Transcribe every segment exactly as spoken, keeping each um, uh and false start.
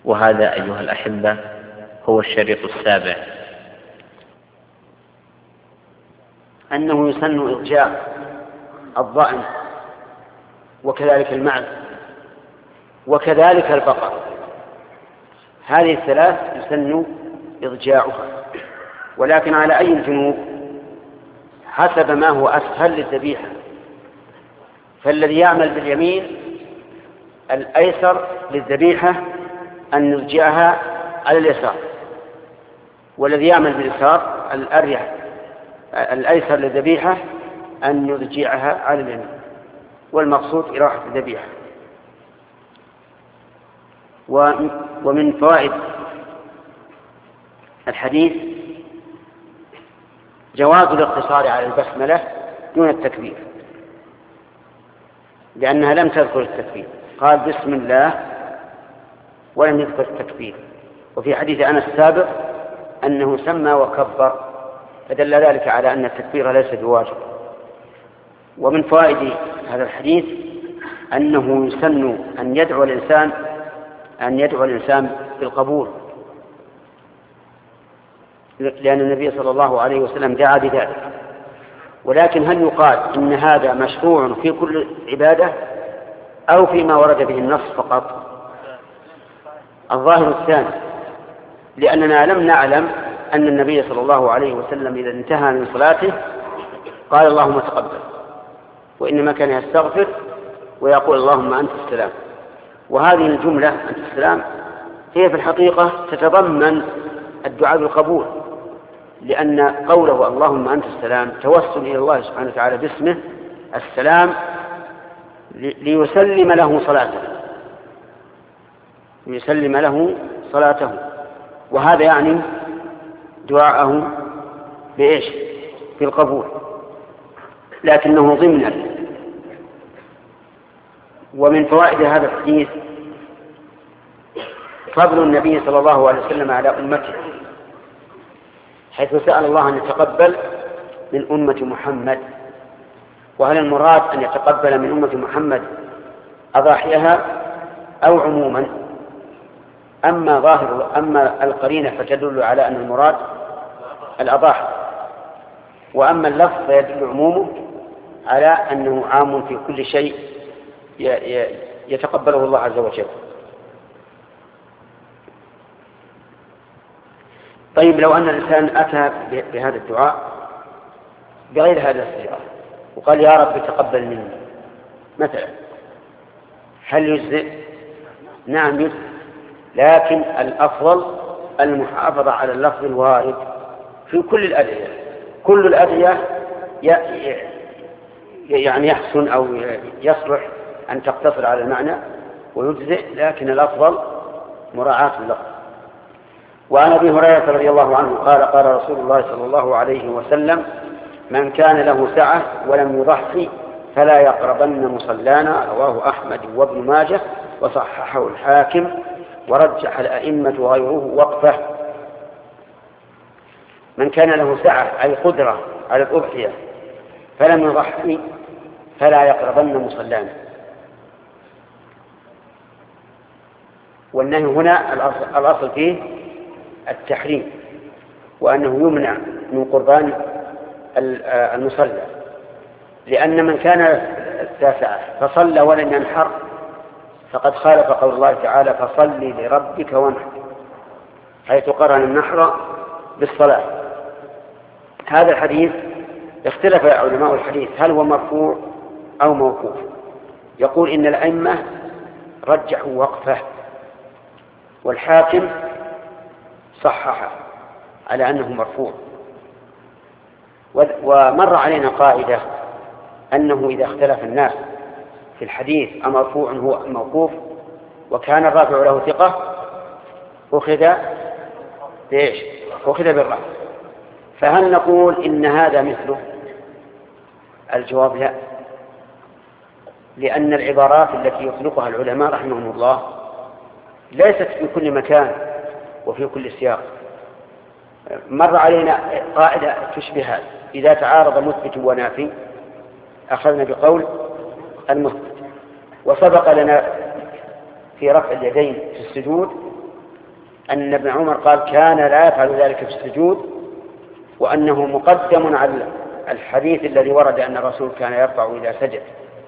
وهذا أيها الأحبة هو الشريط السابع، أنه يسن إضجاع الضأن وكذلك المعز وكذلك البقر، هذه الثلاث يسن إضجاعها، ولكن على أي الجنوب حسب ما هو أسهل للذبيحة. فالذي يعمل باليمين الأيسر للذبيحة أن نرجعها على اليسار، والذي يعمل باليسار الأريح الأيسر للذبيحة أن نرجعها على اليمين، والمقصود إراحة الذبيحة. ومن فوائد الحديث جواز الاقتصار على البسملة دون التكبير، لأنها لم تذكر التكبير، قال بسم الله ولم يذكر التكبير. وفي حديث أنس السابق أنه سمى وكبر، فدل ذلك على أن التكبير ليس بواجب. ومن فوائد هذا الحديث أنه يسن أن يدعو الإنسان أن يدعو الإنسان بالقبول، لأن النبي صلى الله عليه وسلم دعا بذلك. ولكن هل يقال إن هذا مشروع في كل عبادة أو فيما ورد به النص فقط؟ الظاهر الثاني، لأننا لم نعلم أن النبي صلى الله عليه وسلم إذا انتهى من صلاته قال اللهم تقبل، وإنما كان يستغفر ويقول اللهم أنت السلام. وهذه الجملة أنت السلام هي في الحقيقة تتضمن الدعاء بالقبول، لأن قوله اللهم أنت السلام توسل إلى الله سبحانه وتعالى باسمه السلام ليسلم له صلاته ليسلم له صلاته وهذا يعني دعاءه بإيش؟ بالقبول، لكنه ضمنا. ومن فوائد هذا الحديث فضل النبي صلى الله عليه وسلم على أمته، حيث سأل الله أن يتقبل من أمة محمد. وهل المراد أن يتقبل من أمة محمد أضاحيها أو عموما؟ أما ظاهر أما القرينة فتدل على أن المراد الأضاحي، وأما اللفظ فيدل عمومه على أنه عام في كل شيء يتقبله الله عز وجل. طيب، لو أن الإنسان أتى بهذا الدعاء بغير هذا الصيغة وقال يا رب تقبل مني مثلا، هل يجزئ؟ نعم يجزئ، لكن الأفضل المحافظة على اللفظ الوارد في كل الأدعية. كل الأدعية يعني يحسن أو يصلح أن تقتصر على المعنى ويجزئ، لكن الأفضل مراعاة اللفظ. وعن أبي هريرة رضي الله عنه قال قال رسول الله صلى الله عليه وسلم من كان له سعة ولم يضحي فلا يقربن مصلانا، رواه أحمد وابن ماجه وصححه الحاكم ورجح الأئمة غيره وقفه. من كان له سعة أي قدرة على الأضحية فلم يضحي فلا يقربن مصلانا. والنهي هنا الأصل فيه التحريم، وأنه يمنع من قربان المصلى، لأن من كان ذا سعة فصلى ولم ينحر فقد خالف قول الله تعالى فصل لربك وانحر، حيث قرن النحر بالصلاة. هذا الحديث اختلف علماء الحديث هل هو مرفوع أو موقوف. يقول إن الأئمة رجحوا وقفه، والحاكم صححه على أنه مرفوع. ومر علينا قاعدة أنه إذا اختلف الناس في الحديث أمرفوع هو موقوف وكان الرافع له ثقة أخذ بإيش؟ أخذ بالرأي. فهل نقول إن هذا مثله؟ الجواب لا، لأن العبارات التي يطلقها العلماء رحمهم الله ليست في كل مكان وفي كل سياق. مر علينا قاعدة تشبه هذا، إذا تعارض مثبت ونافي أخذنا بقول المثبت. وسبق لنا في رفع اليدين في السجود أن ابن عمر قال كان لا يفعل ذلك في السجود، وأنه مقدم على الحديث الذي ورد أن الرسول كان يرفع إذا سجد،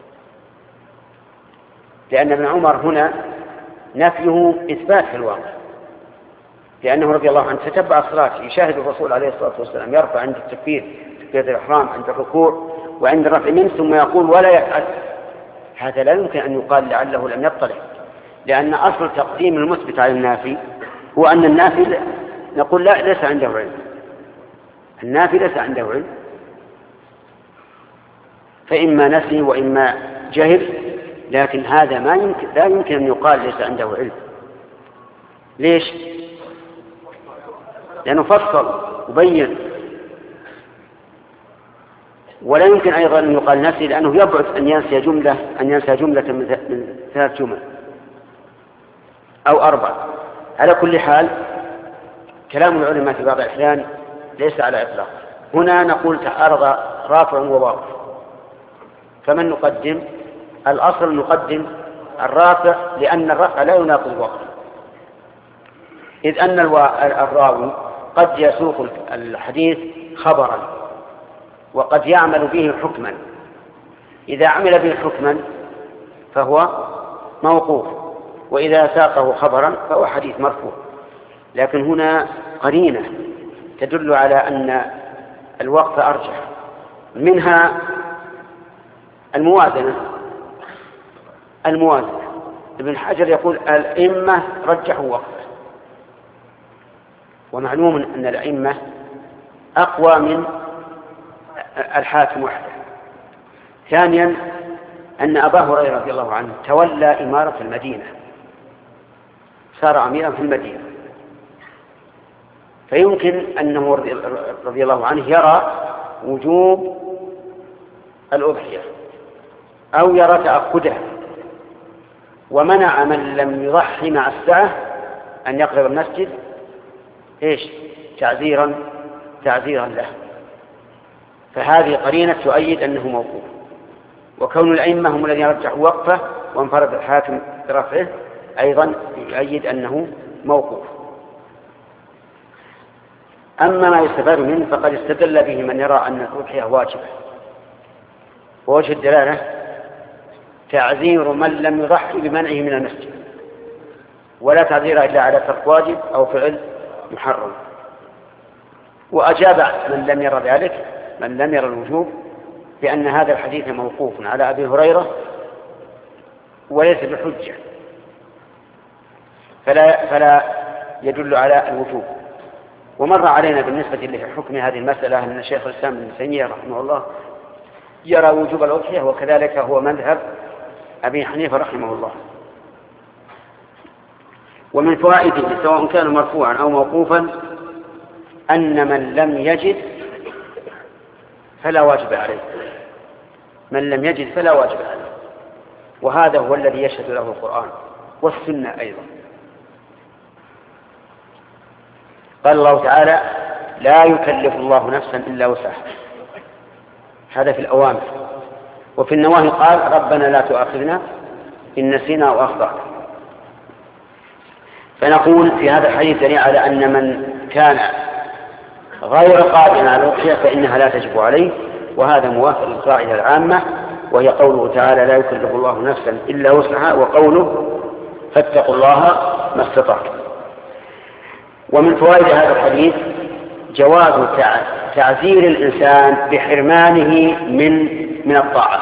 لأن ابن عمر هنا نفيه إثبات في الواقع، لأنه رضي الله عنه تتبع الصلاة يشاهد الرسول عليه الصلاة والسلام يرفع عند التكبير تكبيرة الإحرام، عند الركوع، وعند الرفع منه، ثم يقول ولا يفعل. هذا لا يمكن أن يقال لعله لم يطلع، لأن أصل تقديم المثبت على النافي هو أن النافي نقول لا ليس عنده علم، النافي ليس عنده علم، فإما نسي وإما جهل، لكن هذا ما يمكن لا يمكن أن يقال ليس عنده علم. ليش؟ لأنه فصل وبين. ولا يمكن أيضا أن يقال نسي، لأنه يبعد أن ينسى جملة أن ينسى جملة من ثلاث جمل أو أربع. على كل حال كلام العلماء في بعض الأحيان ليس على إطلاق. هنا نقول تعارض رافع وواقف، فمن نقدم؟ الأصل نقدم الرافع، لأن الرفع لا يناقض الوقف، إذ أن الراوي قد يسوق الحديث خبرا وقد يعمل به حكما. إذا عمل به حكما فهو موقوف، وإذا ساقه خبرا فهو حديث مرفوع. لكن هنا قرينة تدل على أن الوقف أرجح، منها الموازنة. الموازنة ابن حجر يقول الأئمة رجحوا وقفه، ومعلوم أن الأئمة أقوى من الحاكم وحده. ثانيا أن أبا هريرة رضي الله عنه تولى إمارة المدينة، صار أميرا في المدينة، فيمكن أنه رضي الله عنه يرى وجوب الأضحية أو يرى تأكدها، ومنع من لم يضحي مع الساعة أن يقرب المسجد إيش؟ تعذيرا تعذيرا له. فهذه قرينة تؤيد أنه موقوف، وكون الأئمة هم الذين رجحوا وقفه وانفرد الحاكم برفعه أيضا يؤيد أنه موقوف. أما ما يستفاد منه فقد استدل به من يرى أن الأضحية واجبة، ووجه الدلالة تعذير من لم يضحي بمنعه من المسجد، ولا تعذير إلا على ترك واجب أو فعل محرم. وأجاب من لم يرى ذلك، من لم يرى الوجوب، بأن هذا الحديث موقوف على أبي هريرة وليس بحجة، فلا, فلا يدل على الوجوب. ومر علينا بالنسبة لحكم هذه المسألة أن شيخ الإسلام ابن تيمية رحمه الله يرى وجوب الأضحية، وكذلك هو مذهب أبي حنيفة رحمه الله. ومن فوائده سواء كان مرفوعا أو موقوفا أن من لم يجد فلا واجب عليه، من لم يجد فلا واجب عليه، وهذا هو الذي يشهد له القرآن والسنة أيضا. قال الله تعالى لا يكلف الله نفسا إلا وسعها، هذا في الأوامر. وفي النواهي قال ربنا لا تؤاخذنا إن نسينا أو أخطأنا. فنقول في هذا الحديث دليل على أن من كان غير قادر على الأضحية فإنها لا تجب عليه، وهذا موافق للقاعدة العامة، وهي قوله تعالى لا يكلف الله نفسا إلا وسعها، وقوله فاتقوا الله ما استطعتم. ومن فوائد هذا الحديث جواز تعزير الإنسان بحرمانه من من الطاعة،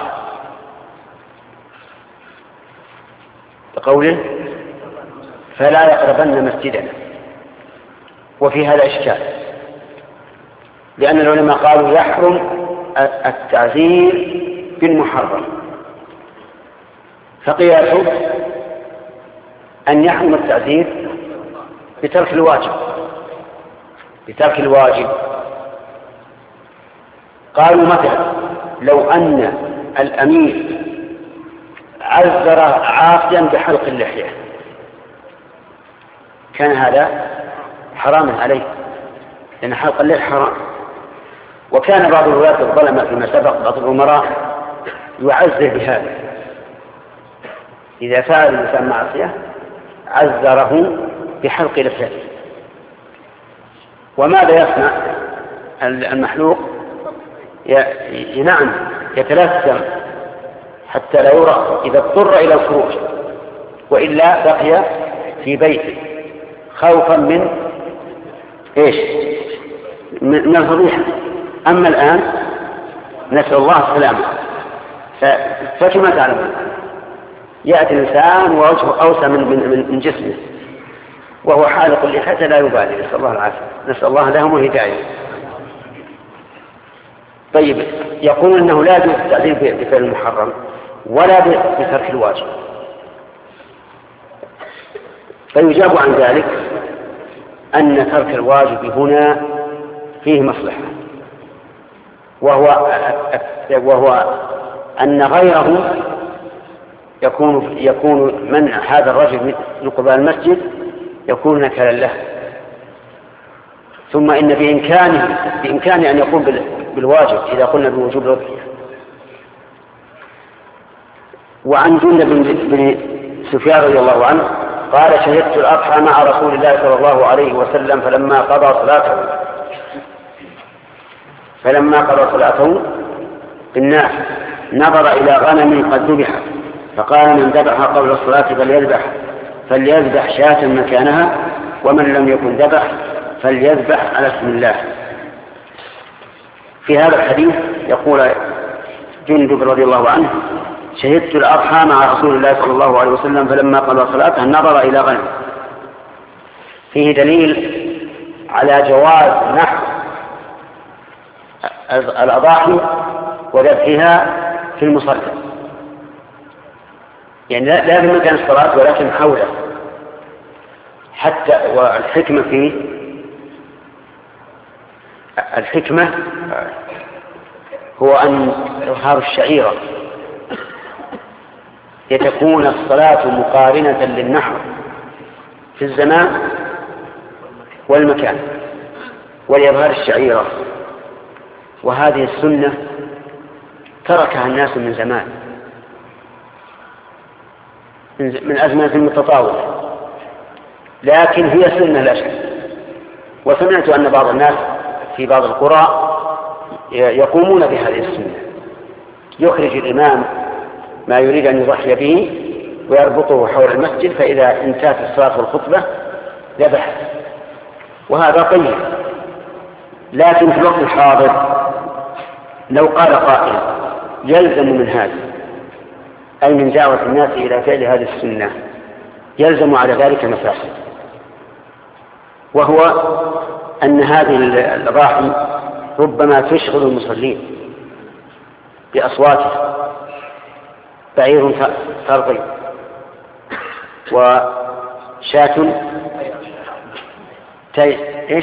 بقوله فلا يقربن مسجدنا. وفي هذا إشكال، لأن العلماء قالوا يحرم التعزير بالمحرم، فقياسه أن يحرم التعزير بترك الواجب بترك الواجب قالوا مثلا لو أن الأمير عذر عاصيا بحلق اللحية كان هذا حراما عليه، لأن حلق اللحية حرام. وكان بعض الولاة الظلمة فيما سبق بعض الأمراء يعذر بهذا، إذا فعل الإنسان معصية عذره بحلق لحيته. وماذا يصنع المحلوق؟ نعم يتلثم حتى لا يرى إذا اضطر إلى الخروج، وإلا بقي في بيته خوفا من إيش؟ من الفضيحة. أما الآن نسأل الله السلامة، فكما تعلمون يأتي الإنسان ووجهه أوسع من, من, من جسمه وهو حالق اللحية لا يبالي، نسأل الله العافية، نسأل الله لهم الهداية. طيب، يقول أنه لا يجوز التعذير بفعل المحرم ولا بترك الواجب، فيجاب عن ذلك أن ترك الواجب هنا فيه مصلحة، وهو, وهو أن غيره يكون, يكون منع هذا الرجل من قبال المسجد يكون نكالا له، ثم إن بإمكانه, بإمكانه أن يقوم بالواجب إذا قلنا بوجوب الأضحية. وعن جندب بن سفيان رضي الله عنه قال: شهدت الأضحى مع رسول الله صلى الله عليه وسلم فلما قضى صلاته فلما قضى صلاته بالناس نظر إلى غنم قد ذبحت فقال: من ذبح قبل الصلاة فليذبح فليذبح شاة مكانها، ومن لم يكن ذبح فليذبح على اسم الله. في هذا الحديث يقول جندب رضي الله عنه: شهدت الأضحى مع رسول الله صلى الله عليه وسلم فلما قضى صلاته نظر إلى غنم. فيه دليل على جواز نحر الأضاحي وذبحها في المصلى، يعني لا في مكان الصلاة ولكن حوله. حتى والحكمة فيه الحكمة هو أن إظهار الشعيرة لتكون الصلاة مقارنة للنحر في الزمان والمكان ولإظهار الشعيرة. وهذه السنة تركها الناس من زمان، من أزمنة متطاولة، لكن هي سنة لا شك. وسمعت أن بعض الناس في بعض القرى يقومون بهذه السنة، يخرج الإمام ما يريد أن يضحي به ويربطه حول المسجد، فإذا انتهت الصلاة والخطبة ذبح، وهذا طيب. لكن في الوقت الحاضر لو قال قائل يلزم من هذا، أي من دعوة الناس إلى فعل هذه السنة، يلزم على ذلك مفاسد، وهو أن هذه الأضاحي ربما تشغل المصلين بأصواتها، بعير ترضي وشاة ايش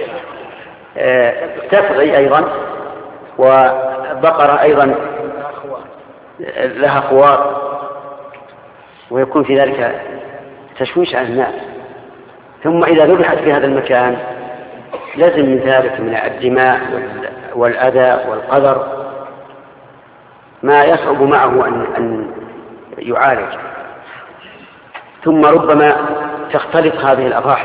تفضي ايضا، وبقرة ايضا لها خوار، ويكون في ذلك تشويش على الناس. ثم اذا ذبحت في هذا المكان لازم من ذلك من الدماء والاذى والقدر ما يصعب معه ان ان يعالج. ثم ربما تختلط هذه الأضاحي،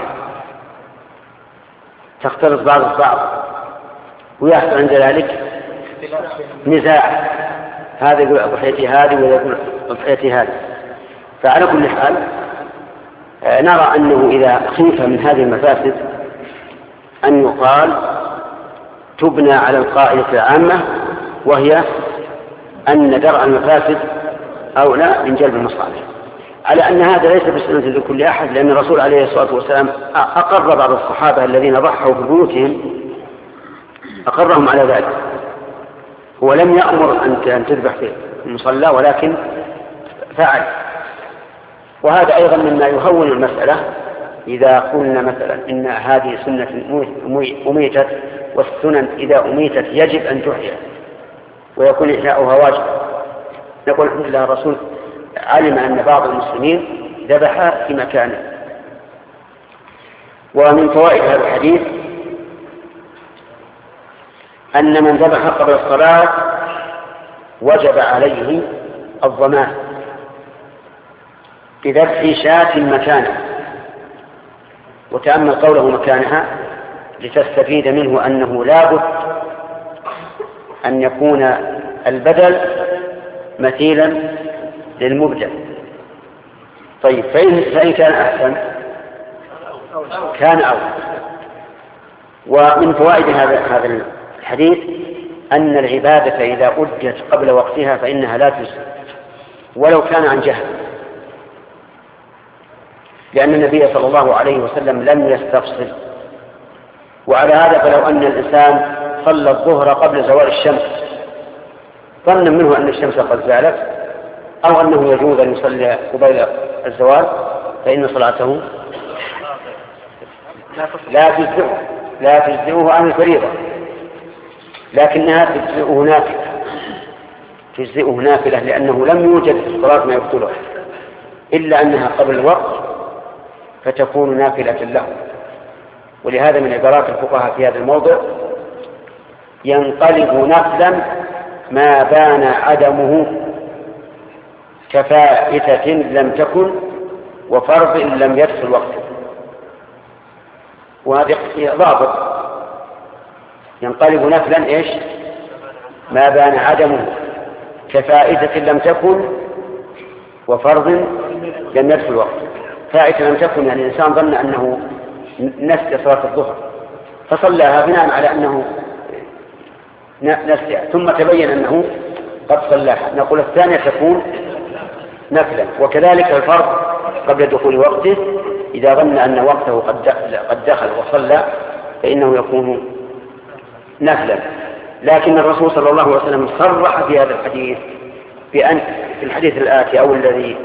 تختلط بعض البعض، ويحصل عند ذلك نزاع، هذا يقول أضحيتي هذه ولا يقول أضحيتي هذه. فعلى كل حال نرى أنه إذا خيف من هذه المفاسد أن يقال تبنى على القاعدة العامة، وهي أن درء المفاسد أولى من جلب المصالح، على أن هذا ليس بسنة لكل أحد، لأن الرسول عليه الصلاة والسلام أقر بعض الصحابة الذين ضحوا ببيوتهم، أقرهم على ذلك، هو لم يأمر أن تذبح في المصلى ولكن فعل. وهذا أيضا مما يهون المسألة إذا قلنا مثلا إن هذه سنة أميتت، والسنن إذا أميتت يجب أن تحيى ويكون إحياؤها واجب، نقول الحمد لله الرسول علم أن بعض المسلمين ذبح في مكانه. ومن فوائد هذا الحديث أن من ذبح قبل الصلاة وجب عليه الضمان بذبح شاة مكانه، وتأمل قوله مكانها لتستفيد منه أنه لا بد أن يكون البدل مثيلا للمبدل. طيب فإن, فإن كان أحسن كان أول. ومن فوائد هذا هذا الحديث أن العبادة إذا أدت قبل وقتها فإنها لا تجزي ولو كان عن جهل، لأن النبي صلى الله عليه وسلم لم يستفصل. وعلى هذا فلو أن الإنسان صلى الظهر قبل زوال الشمس ظنا منه أن الشمس قد زالت أو أنه يجوز أن يصلي قبيل الزوال فإن صلاته لا تجزئه لا تجزئه عن الفريضة، لكنها تجزئه نافلة تجزئه نافلة لأنه لم يوجد في الصلاة ما يبطلها إلا أنها قبل الوقت فتكون نافلة له. ولهذا من عبارات الفقهاء في هذا الموضع ينقلب نفلا ما بان عدمه كفائتة لم تكن وفرض لم يدخل وقته. وهذا ضابط ينقلب نفلا إيش ما بان عدمه كفائتة لم تكن وفرض لم يدخل وقته. فائتة لم تكن يعني الإنسان ظن أنه نسي صلاة الظهر فصلىها بناء على أنه نسيها ثم تبين أنه قد صلاها، نقول الثانية تكون نفلا. وكذلك الفرض قبل دخول وقته إذا ظن أن وقته قد دخل وصلى فإنه يكون نفلا. لكن الرسول صلى الله عليه وسلم صرح في هذا الحديث بأن في الحديث الآتي أو الذي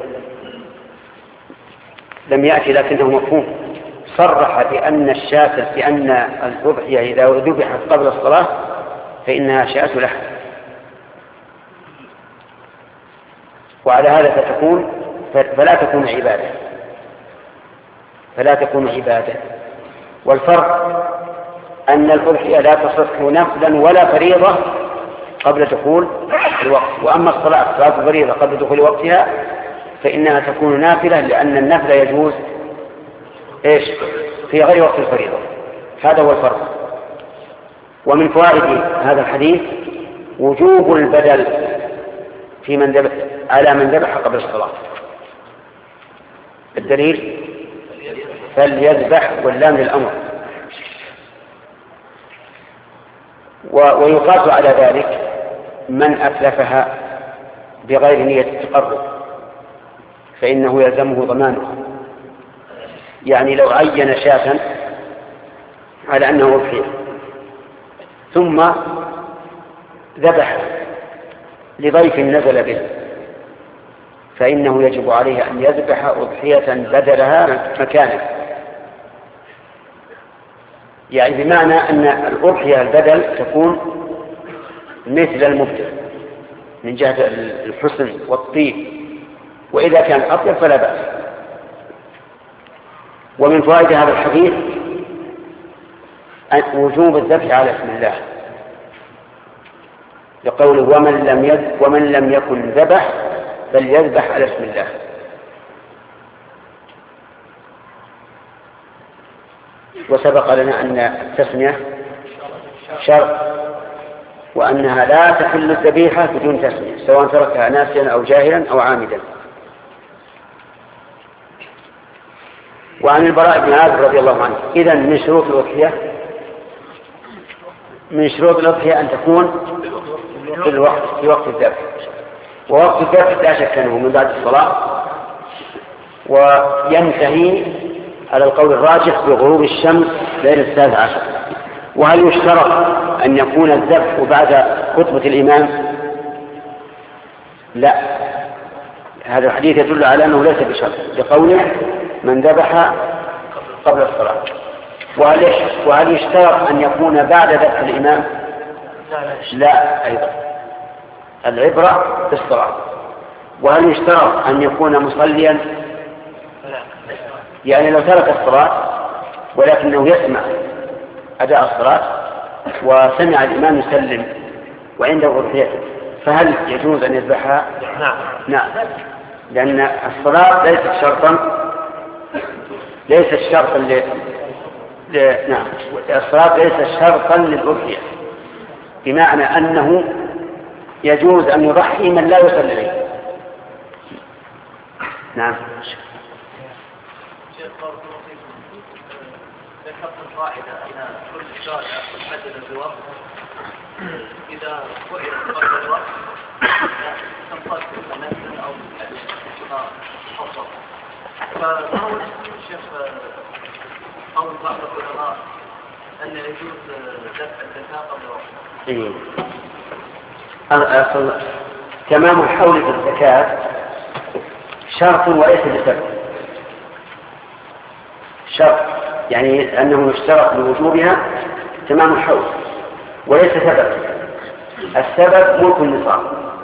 لم يأتي لكنه مفهوم صرح بأن الشاة بأن الأضحية إذا ذبحت قبل الصلاة فإنها شاة لحم. وعلى هذا فتكون فلا تكون عبادة فلا تكون عبادة. والفرق أن الأضحية لا تصح نفلا ولا فريضة قبل دخول الوقت، وأما الصلاة صلاة الفريضة قبل دخول وقتها فإنها تكون نافلة لأن النفل يجوز إيش في غير وقت الفريضة. هذا هو الفرق. ومن فوائد هذا الحديث وجوب البدل في من ذبح على من ذبح قبل الصلاة. الدليل فليذبح واللام للأمر. ويقاس على ذلك من أتلفها بغير نية التقرب فإنه يلزمه ضمانه. يعني لو عين شاة على أنه أضحية ثم ذبح لضيف نزل به فإنه يجب عليه أن يذبح أضحية بدلها مكانه. يعني بمعنى أن الأضحية البدل تكون مثل المبدل من جهة الحسن والطيب، وإذا كان أطيب فلا بأس. ومن فوائد هذا الحديث وجوب الذبح على اسم الله لقوله ومن لم يذ ومن لم يكن ذبح فليذبح على اسم الله. وسبق لنا أن التسمية شرط وأنها لا تحل الذبيحة بدون تسمية سواء تركها ناسيا أو جاهلا أو عامدا. وعن البراء بن عازب رضي الله عنه إذن من شروط الأضحية من شروط الأضحية أن تكون في الوقت في وقت الذبح. ووقت الذبح لا شك أنه من بعد الصلاة وينتهي على القول الراجح بغروب الشمس ليلة السادس عشر. وهل يشترط أن يكون الذبح بعد خطبة الإمام؟ لا، هذا الحديث يدل على أنه ليس بشرط لقوله من ذبح قبل الصلاة. وهل وهل يشترط أن يكون بعد ذبح الإمام؟ لا أيضا، العبرة بالصلاة. وهل يشترط أن يكون مصليا؟ يعني لو ترك الصلاة ولكنه يسمع أداء الصلاة وسمع الإمام يسلم وعنده أضحيته فهل يجوز أن يذبحها؟ نعم نعم، لأن الصلاة ليست شرطا ليست شرطا نعم الصلاة ليس شرطا للأضحية، بمعنى أنه يجوز أن يضحي من لا يصلي إليه. نعم. ذكرت القاعدة أن كل شارع محدد بوقت إذا فعل قبل الوقت تنقص مثلا أو حصل. فقول الشيخ قول بعض العلماء أن يجوز دفع الزكاة قبل الوقت. إيه. أصل تمام الحول في الزكاة شرط وليس بسبب. شرط يعني أنه يشترط لوجوبها تمام الحول وليس سبب. السبب ملك النصاب،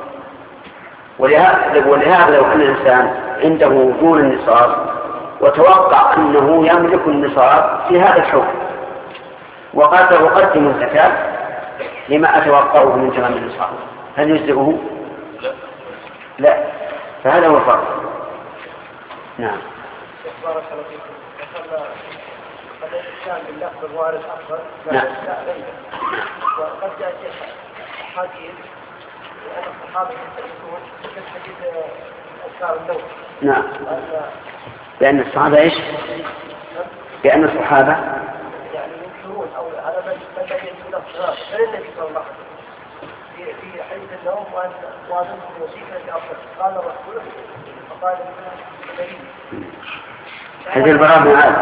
ولهذا لو أن الإنسان عنده دون النصاب وتوقع أنه يملك النصاب في هذا الحول وقال أقدم الزكاة لما أتوقعه من تمام النصاب، هل يجزئه؟ لا. لا، فهذا هو الفرق. نعم. بارك الله فيكم. ذكرنا قد الإنسان باللفظ الوارد أفضل نعم. وقد يأتي حديث أن الصحابة يستحقون مثل حديث أذكار النوم. نعم. لأن الصحابة إيش؟ لأن الصحابة يعني ينكرون أو على من لا يجوز الصلاة غير النبي صلى الله عليه وسلم في في حديث النوم وأن وأن وظيفة أفضل قال الرسول فقال النبي. حديث البراء بن عازب.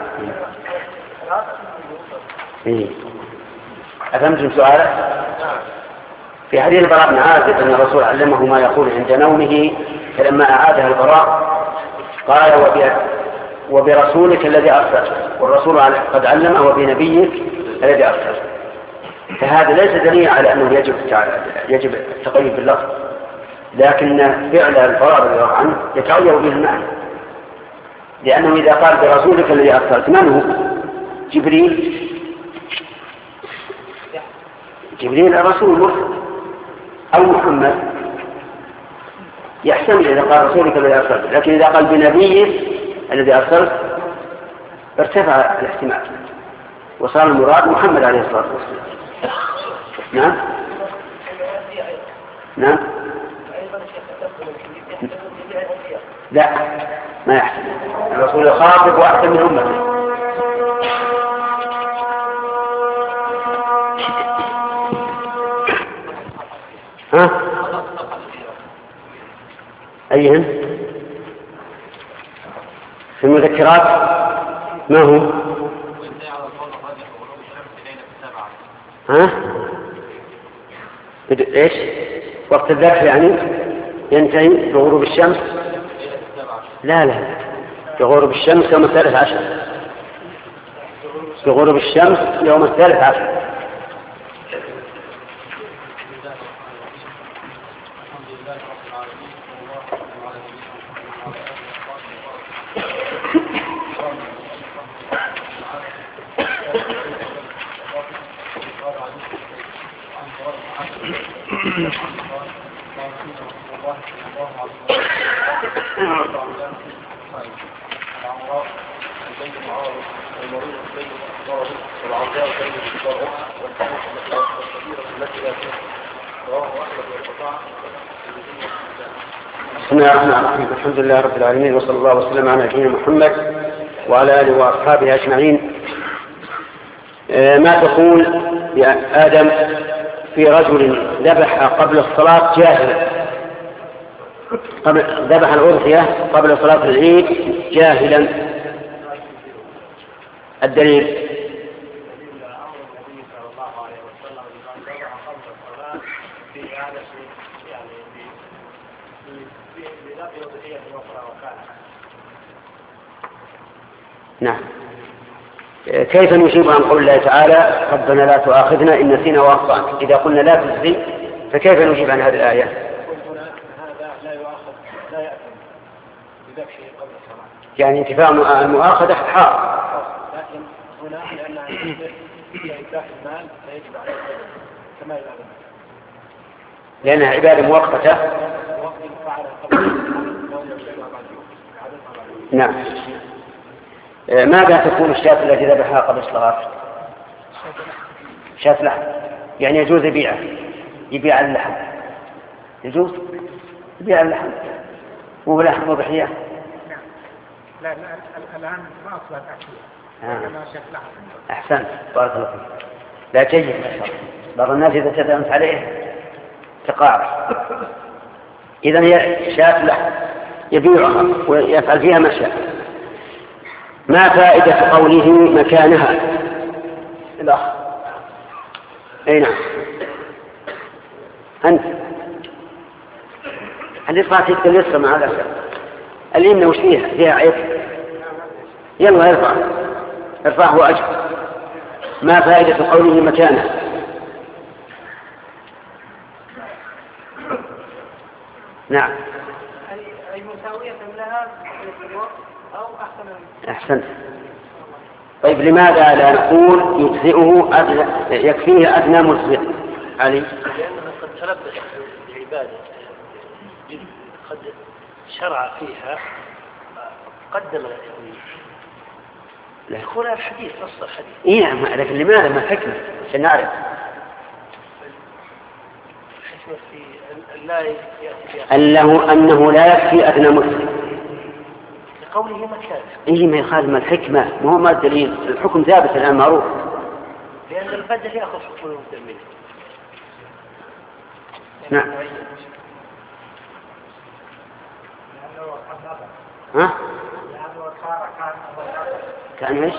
إيه. أفهمتم سؤاله؟ في حديث البراء بن عازب أن الرسول علمه ما يقول عند نومه، فلما أعادها البراء قال وبرسولك الذي أرسل، والرسول قد علمه وبنبيك الذي أرسل. فهذا ليس دليل على أنه يجب يجب التقيد باللفظ، لكن فعل البراء رضي الله عنه يتغير به المعنى، لأنه إذا قال برسولك الذي أرسلت من هو؟ جبريل. جبريل الرسول مرسل أو محمد يحتمل إذا قال رسولك الذي أرسلت، لكن إذا قال بنبيه الذي أرسلت ارتفع الاحتمال وصار المراد محمد عليه الصلاة والسلام. نعم. نعم. لا، ما يحتمل. الرسول يخاطب واحد من أمته. ها؟ أيهن؟ في المذكرات ما هو؟ ها؟ إيش؟ وقت الذبح يعني ينتهي بغروب الشمس؟ لا لا، بغروب الشمس يوم الثالث عشر. بغروب الشمس يوم الثالث عشر. بسم الله الرحمن الرحيم. الحمد لله رب العالمين، وصلى الله وسلم على نبينا محمد وعلى آله وأصحابه أجمعين. ما تقول يا آدم في رجل ذبح قبل الصلاة جاهلا، قبل ذبح الأضحية قبل صلاة العيد جاهلا؟ الدليل نعم. كيف نجيب عن قول الله تعالى ربنا لا تؤاخذنا إن نسينا وأخطأنا؟ إذا قلنا لا تجزي فكيف نجيب عن هذه الآية؟ هذا لا يؤاخذ لا يأثم بذبحه قبل الصلاة، يعني انتفاع المؤاخذة حار، لكن هنا لأنها هي إتلاف المال فيجب عليه كما يلزم، لأنها عبادة مؤقتة. نعم. ماذا تكون الشاة التي ذبحها قبل الصلاة؟ شاة لحم، يعني يجوز يبيعها، يبيع اللحم، يجوز يبيع اللحم مو لحم وضحية. لا لا الآن ما أصبحت أكيد. أحسنت بارك الله فيك. لا جيد ما شاء الله. بعض الناس إذا تدمت عليه تقاعد. إذن هي شاة لحم يبيعها ويفعل فيها ما شاء. ما فائدة قوله مكانها؟ الأخ أي نعم أنت اللي صارت يدك اليسرى مع الأسف اليمنى وش فيها؟ فيها عيب. يلا ارفع ارفعه وأجب. ما فائدة قوله مكانها؟ نعم أي مساوية لها في الوقت أو أحسن. أحسنت. طيب لماذا لا نقول يجزئه أدنى يكفيه أدنى مجزئ؟ علي لأنه قد تلبس بعبادة قد شرع فيها قدم الأولوية. يقول الحديث نص الحديث. إيه نعم لكن لماذا ما الحكمة عشان نعرف؟ الحكمة في أن لا يأتي أنه أنه لا يكفي أدنى مجزئ. لقوله مكان. إيه ما يخالف ما الحكمة ما هو ما الدليل؟ الحكم ثابت الآن معروف. لأن البدل يأخذ حكم المتمم. نعم. ها؟ كان ايش؟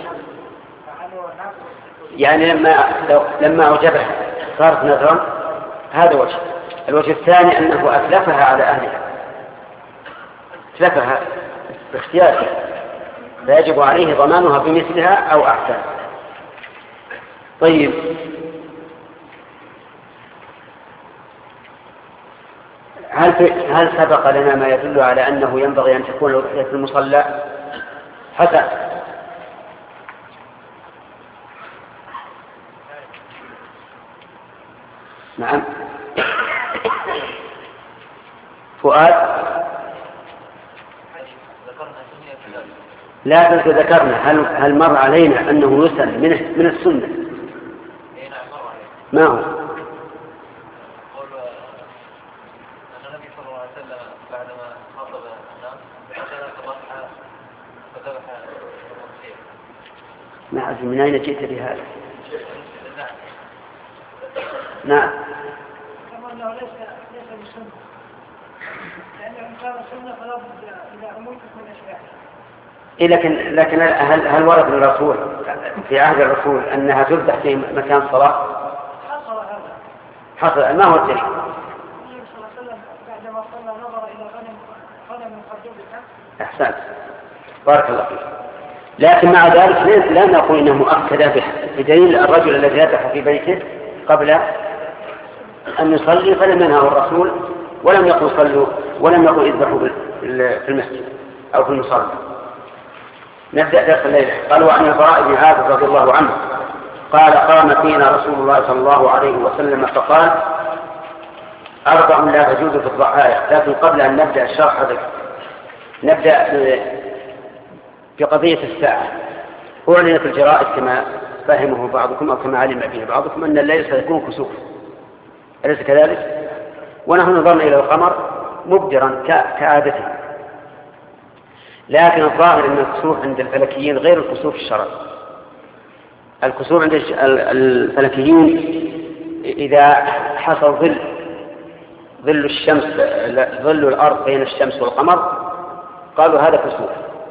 يعني لما لما أوجبها صارت نذرا. هذا وجه. الوجه الثاني أنه أتلفها على أهلها. أتلفها باختياره فيجب عليه ضمانها بمثلها أو أحسن. طيب هل هل سبق لنا ما يدل على أنه ينبغي أن تكون الأضحية في المصلى؟ حسن نعم فؤاد لا تنسى ذكرنا هل هل مر علينا أنه يسأل من من السنة؟ ما هو؟ النبي صلى الله عليه وسلم بعدما خاطب الناس حدث الضحى فذبح الأضحية. ما أعرف من أين جئت بهذا؟ نعم. كما أنه ليس ليس بسنة، لأنه إن كان سنة فلا بد إذا عملت من أشياء. إيه لكن لكن هل هل ورد من الرسول في عهد الرسول أنها تذبح في مكان الصلاة؟ حصل هذا. حصل. ما هو الدليل؟ النبي صلى الله عليه وسلم بعدما صلى نظر إلى غنم غنم قد ذبحت. أحسنت بارك الله فيك. لكن مع ذلك لا نقول إنه مؤكد به بدليل الرجل الذي ذبح في بيته قبل أن يصلي فلم ينهه الرسول ولم يقل صلوا ولم يقل اذبحوا في المسجد أو في المصلى. نبدأ درس الليلة. قالوا عن البراء بن عازب رضي الله عنه قال قام فينا رسول الله صلى الله عليه وسلم فقال أربع لا تجوز في الضحايا. لكن قبل أن نبدأ الشرح هذا نبدأ بقضية الساعة. أعلنت في الجرائد كما فهمه بعضكم أو كما علم به بعضكم أن الليل سيكون كسوف، أليس كذلك؟ ونحن نظرنا إلى القمر مبدرا كعادته، لكن الظاهر أن الكسوف عند الفلكيين غير الكسوف الشرعي. الكسوف عند الفلكيين إذا حصل ظل ظل الشمس ظل الأرض بين الشمس والقمر قالوا هذا كسوف،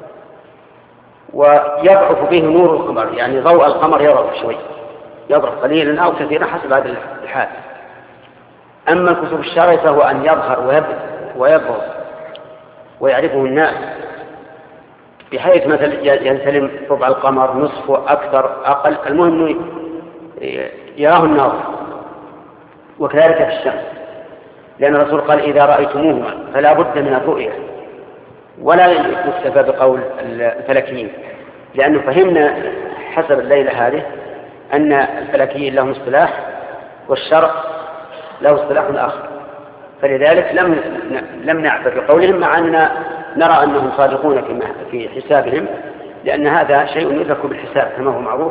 ويضعف به نور القمر، يعني ضوء القمر يضعف شوي، يضعف قليلا أو كثيرا حسب هذا الحال. أما الكسوف الشرعي فهو أن يظهر ويبرز ويعرفه الناس، بحيث مثلا ينسلم ربع القمر نصفه أكثر أقل، المهم يراه الناظر. وكذلك في الشمس، لأن الرسول قال إذا رأيتموهما فلا بد من الرؤية، ولا يكتفى بقول الفلكيين، لأنه فهمنا حسب الليلة هذه أن الفلكيين لهم اصطلاح والشرع له اصطلاح آخر، فلذلك لم لم نعبر بقولهم، مع أننا نرى أنهم صادقون في حسابهم، لأن هذا شيء يدرك بالحساب كما هو معروف.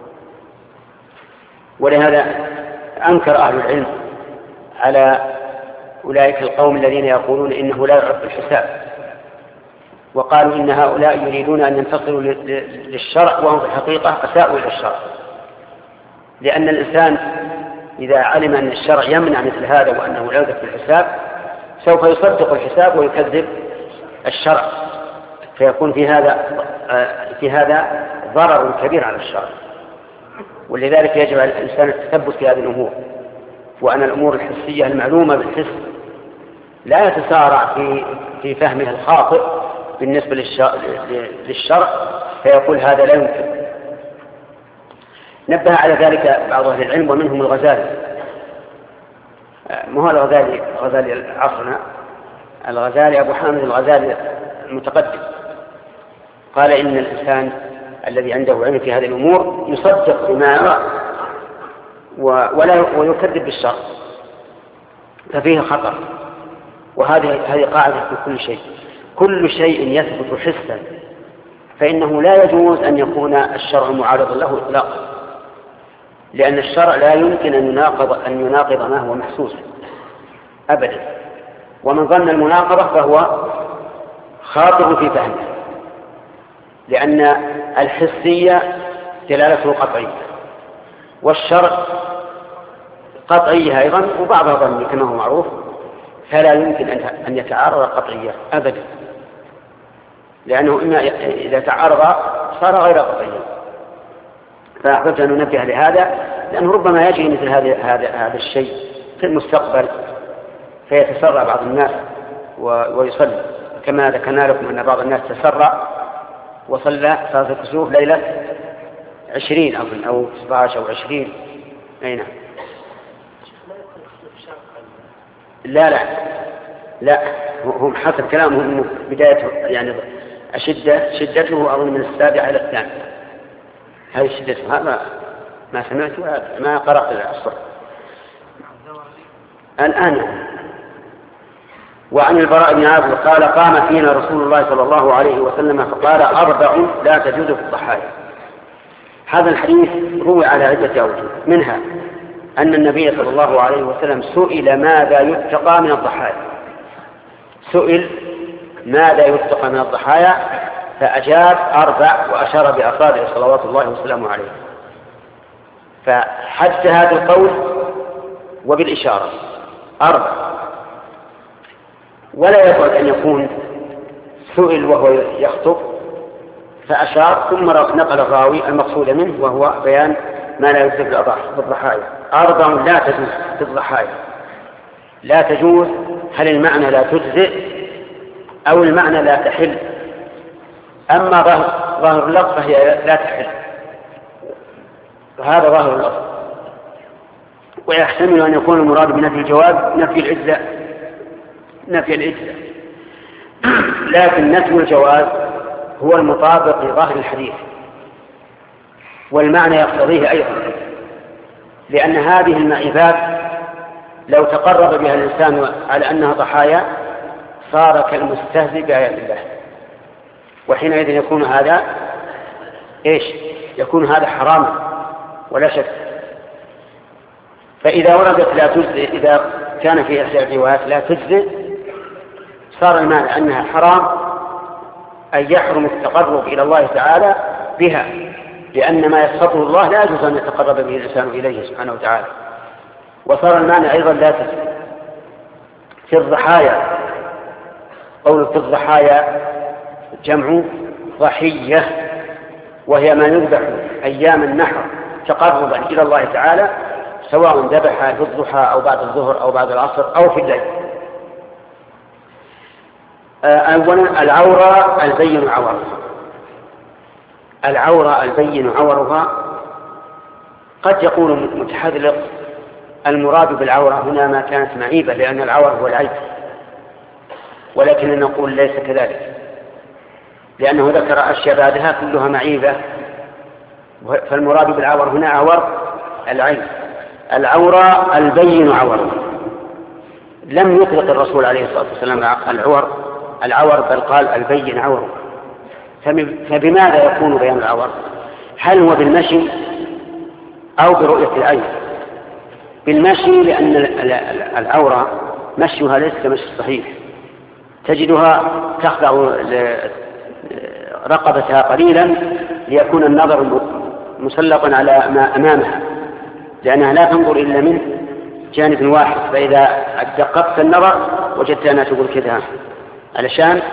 ولهذا أنكر أهل العلم على أولئك القوم الذين يقولون إنه لا يعرف الحساب، وقالوا إن هؤلاء يريدون أن ينتصروا للشرع وهم في الحقيقة أساءوا إلى الشرع، لأن الإنسان إذا علم أن الشرع يمنع مثل هذا وأنه لا يعرف الحساب سوف يصدق الحساب ويكذب الشرع، فيكون في هذا في هذا ضرر كبير على الشرع. ولذلك يجب على الإنسان التثبت في هذه الأمور، وأن الأمور الحسية المعلومة بالحس لا يتسارع في في فهمها الخاطئ بالنسبة للشرع فيقول هذا لا يمكن. نبه على ذلك بعض أهل العلم ومنهم الغزالي، ما هو الغزالي غزالي عصرنا، الغزالي أبو حامد الغزالي المتقدم، قال إن الإنسان الذي عنده علم في هذه الأمور يصدق بما يرى ولا ويكذب بالشرع، ففيه خطر. وهذه هذه قاعدة في كل شيء، كل شيء يثبت حسا فإنه لا يجوز أن يكون الشرع معارضا له إطلاقا، لأن الشرع لا يمكن أن يناقض أن يناقض ما هو محسوس أبدا، ومن ظن المناقضة فهو خاطئ في فهمه، لأن الحسية دلالته قطعية والشرع قطعية أيضا وبعضها ظني كما هو معروف، فلا يمكن أن يتعارض قطعية أبدا، لأنه إما إذا تعارض صار غير قطعيا. فأحببت أن ننبه لهذا، لأنه ربما يجري مثل هذا هذا هذا الشيء في المستقبل فيتسرع بعض الناس ويصلي، كما ذكرنا لكم أن بعض الناس تسرع وصلى صلاة الكسوف ليلة عشرين أو أو سبعة عشر أو عشرين. أي نعم. لا لا لا هم حسب كلامهم إنه بدايته يعني أشدة شدته أظن من السابعة إلى الثامنة، هذه شدته. هذا ما سمعت ما قرأت العصر الآن. وعن البراء بن عازب قال قام فينا رسول الله صلى الله عليه وسلم فقال أربع لا تجوز في الضحايا. هذا الحديث روي على عدة أوجه، منها أن النبي صلى الله عليه وسلم سئل ماذا يتقى من الضحايا، سئل ماذا يتقى من الضحايا فأجاب أربع وأشار بأصابعه صلوات الله وسلامه عليه، فحج هذا القول وبالإشارة أربع. ولا يبعد أن يكون سئل وهو يخطب فأشار ثم نقل الراوي المقصود منه وهو بيان ما لا يجوز في الضحايا. أربع لا تجوز في الضحايا، لا تجوز، هل المعنى لا تجزئ أو المعنى لا تحل؟ أما ظاهر اللفظ فهي لا تحل، وهذا ظاهر اللفظ. ويحتمل أن يكون المراد بنفي الجواب نفي الإجزاء نفي الإجزاء لكن نفي الجواز هو المطابق لظاهر الحديث، والمعنى يقتضيه أيضا، لأن هذه المعيبات لو تقرب بها الإنسان على أنها ضحايا صار كالمستهزئ بآيات الله، وحينئذ يكون هذا إيش؟ يكون هذا حراما ولا شك. فإذا وردت لا تجزئ، إذا كان في إحدى الروايات لا تجزئ صار المعنى أنها حرام، أن يحرم التقرب إلى الله تعالى بها، لأن ما يسخطه الله لا يجوز أن يتقرب به الإنسان إليه سبحانه وتعالى. وصار المعنى أيضا لا تجزئ. في الضحايا، قول في الضحايا جمع ضحية، وهي ما يذبح أيام النحر تقربا إلى الله تعالى، سواء ذبح في الضحى أو بعد الظهر أو بعد العصر أو في الليل. أولا العورة البين عورها، العورة البين عورها قد يقول متحذلق المراد بالعورة هنا ما كانت معيبة، لأن العور هو العيب، ولكن نقول ليس كذلك، لأنه ذكر أشياء بعدها كلها معيبة، فالمراد بالعور هنا عور العيب. العورة البين عورها، لم يطلق الرسول عليه الصلاة والسلام العور العور بل قال البين عوره، فبماذا يكون بيان العور؟ هل هو بالمشي أو برؤية العين؟ بالمشي، لأن العورة مشيها ليس كمشي الصحيح، تجدها تخضع رقبتها قليلا ليكون النظر مسلطا على ما أمامها، لأنها لا تنظر إلا من جانب واحد، فإذا دققت النظر وجدت أنها تقول كذا علشان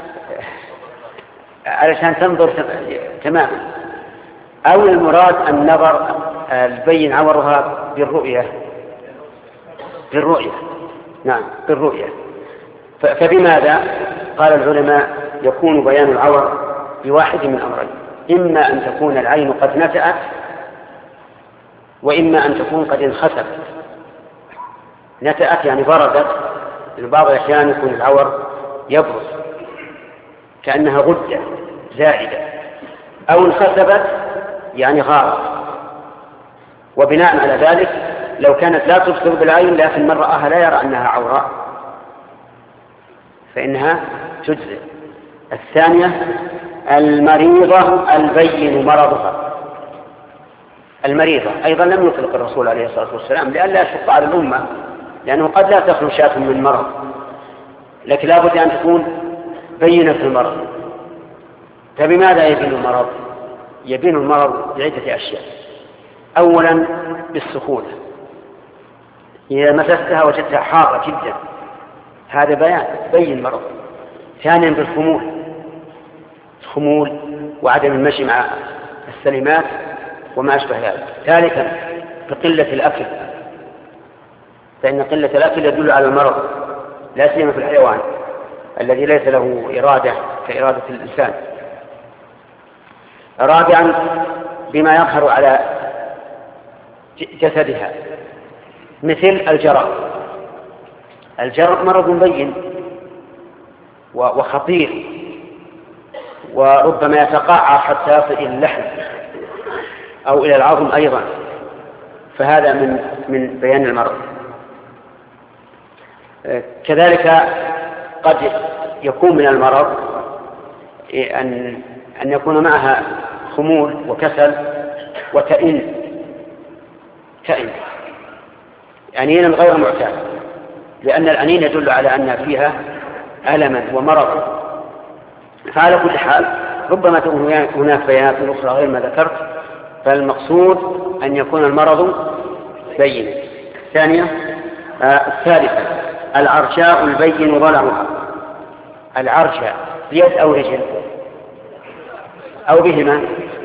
علشان تنظر تماما. أو المراد النظر البين عورها بالرؤية بالرؤية نعم بالرؤية. فبماذا؟ قال العلماء يكون بيان العور بواحد من أمرين: إما أن تكون العين قد نتأت، وإما أن تكون قد انخسفت. نتأت يعني بردت، لأن بعض الأحيان يكون العور يبرز كأنها غدة زائدة، أو انخسفت يعني غارت. وبناء على ذلك لو كانت لا تبصر بالعين لكن من رآها لا يرى أنها عوراء فإنها تجزئ. الثانية المريضة البين مرضها. المريضة أيضا لم يطلق الرسول عليه الصلاة والسلام لئلا يشق على الأمة، لأنه قد لا تخلو شاة من مرض، لكن لا بد أن تكون بينة في المرض. فبماذا يبين المرض؟ يبين المرض بعدة أشياء. أولا بالسخونة، إذا مسستها وجدتها حارة جدا هذا بيان بين المرض. ثانيا بالخمول، الخمول وعدم المشي مع السلمات وما أشبه ذلك. ثالثا بقلة الأكل، فإن قلة الأكل يدل على المرض، لا سيما في الحيوان الذي ليس له إرادة كإرادة الإنسان. رابعا بما يظهر على جسدها مثل الجرب. الجرب مرض بين وخطير، وربما يتقاعر حتى يصل إلى اللحم أو إلى العظم أيضا، فهذا من من بيان المرض. كذلك قد يكون من المرض أن أن يكون معها خمول وكسل وتئن تئن أنينا غير معتاد، لأن الأنين يدل على أن فيها ألما ومرضا. فعلى كل حال ربما تكون هناك بيانات أخرى غير ما ذكرت، فالمقصود أن يكون المرض بينا. الثانية آه الثالثة العرشاء البين ضلعها. العرشاء بيد أو رجل أو بهما،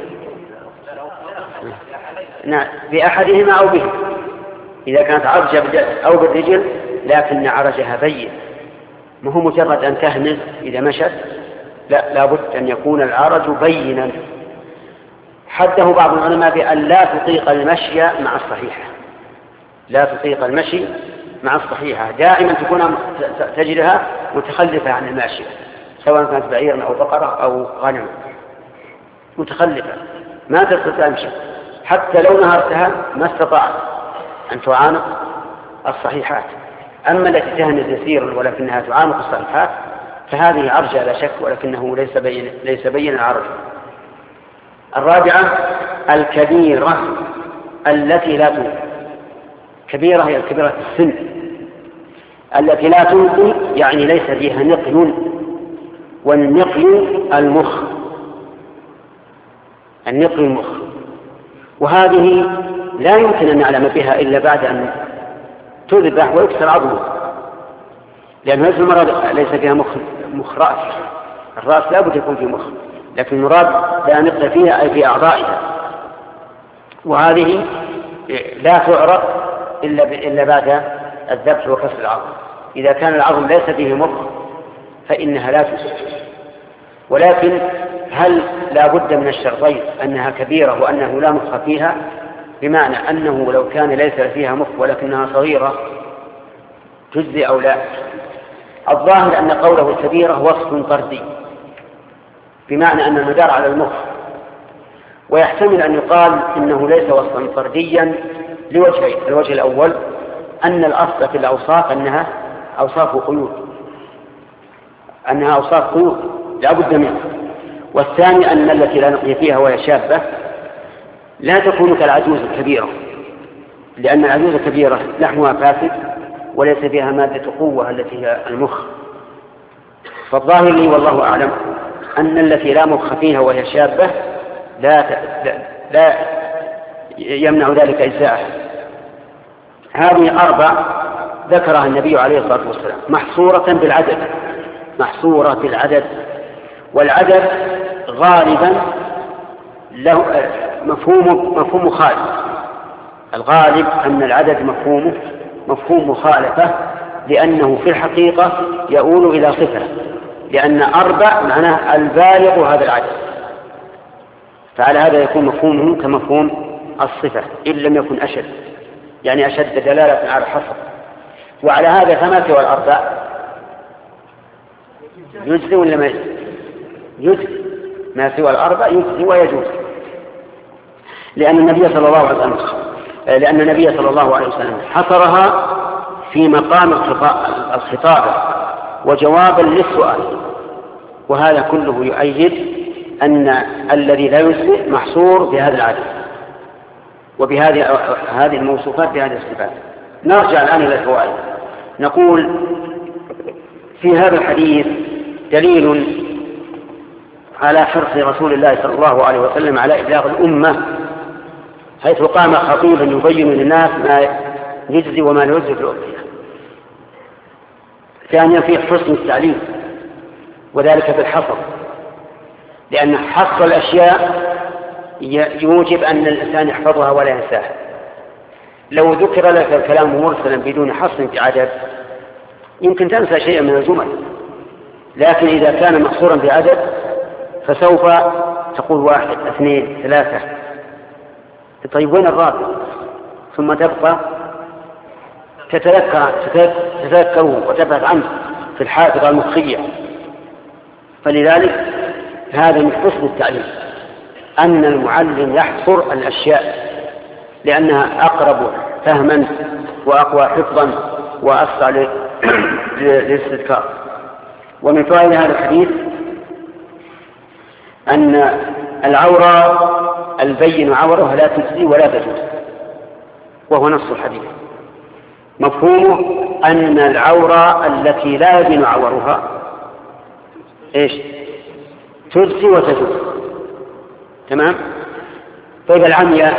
نعم بأحدهما أو بهما. إذا كانت عرجة باليد أو بالرجل لكن عرجها بين، ما هو مجرد أن تهمس إذا مشت، لا لابد أن يكون العرج بينا. حده بعض العلماء بأن لا تطيق المشي مع الصحيحة، لا تطيق المشي مع الصحيحة، دائما تكون تجدها متخلفة عن الماشية، سواء كانت بعيرا أو بقرة أو غنم، متخلفة ما تستطيع تمشي، حتى لو نهرتها ما استطاعت أن تعانق الصحيحات. أما التي تهمس يسيرا ولكنها تعانق الصحيحات فهذه عرجة لا شك، ولكنه ليس بين ليس بين العرج. الرابعة الكبيرة التي لا تنقي. كبيرة هي الكبيرة السن التي لا تنقي، يعني ليس فيها نقي، والنقي المخ، النقي المخ، وهذه لا يمكن أن نعلم بها إلا بعد أن تذبح ويكسر عظمه، لأن هذه المرض ليس فيها مخ, مخ رأس. الرأس لا بد يكون فيه مخ، لكن المراد لا نقل فيها أي في أعضائها، وهذه لا تعرف إلا, إلا بعد الذبح وكسر العظم. إذا كان العظم ليس فيه مخ فإنها لا تسر. ولكن هل لا بد من الشرطين أنها كبيرة وأنه لا مخ فيها، بمعنى أنه لو كان ليس فيها مخ ولكنها صغيرة تجزي أو لا؟ الظاهر أن قوله كبيرة وصف طردي، بمعنى أن المدار على المخ، ويحتمل أن يقال إنه ليس وصفا طرديا لوجهين. الوجه الأول أن الأصل في الأوصاف أنها أوصاف قيود، أنها أوصاف قيود لا بد منها، والثاني أن التي لا نقي فيها وهي شابة لا تكون كالعجوز الكبيرة، لأن العجوز الكبيرة لحمها فاسد وليس فيها مادة قوة التي هي المخ. فالظاهر لي والله أعلم أن التي لا مخ فيها وهي شابة لا, لا يمنع ذلك إجزاءها. هذه أربع ذكرها النبي عليه الصلاة والسلام محصورة بالعدد، محصورة بالعدد، والعدد غالبا له مفهوم مفهوم مخالف. الغالب أن العدد مفهومه مفهوم مخالفة، لأنه في الحقيقة يؤول إلى صفة، لأن أربع معناه البالغ هذا العدد، فعلى هذا يكون مفهومه كمفهوم الصفة إن لم يكن أشد، يعني أشد دلالة على الحصر. وعلى هذا فما سوى الأربع يجزي ولا ما يجزي؟ يجزي، ما سوى الأربع يجزي ويجوز، لأن النبي صلى الله عليه وسلم لأن النبي صلى الله عليه وسلم حصرها في مقام الخطابة وجوابا للسؤال، وهذا كله يؤيد أن الذي لا يجزي محصور بهذا العدد وبهذه هذه الموصوفات بهذه الصفات. نرجع الآن إلى الفوائد. نقول في هذا الحديث دليل على حرص رسول الله صلى الله عليه وسلم على إبلاغ الأمة، حيث قام خطيبا يبين للناس ما يجزي وما لا يجزي في الأضحية. ثانيا في حسن التعليم، وذلك بالحصر، لأن حصر الأشياء يوجب أن الإنسان يحفظها ولا ينساها. لو ذكر لك الكلام مرسلا بدون حصر في عدد يمكن تنسى شيئا من الجمل، لكن إذا كان محصورا بعدد فسوف تقول واحد اثنين ثلاثة، طيب وين الرابع؟ ثم تبقى تتذكر تتذكره وتبحث عنه في الحافظة المخية. فلذلك هذا من حسن التعليم أن المعلم يحصر الأشياء، لأنها أقرب فهما وأقوى حفظا وأسرع للاستذكار. ومن فوائد هذا الحديث أن العورة البين عورها لا تجزي ولا تجوز، وهو نص الحديث. مفهومه أن العورة التي لا يبين عورها إيش؟ تجزي وتجوز. تمام؟ طيب العمياء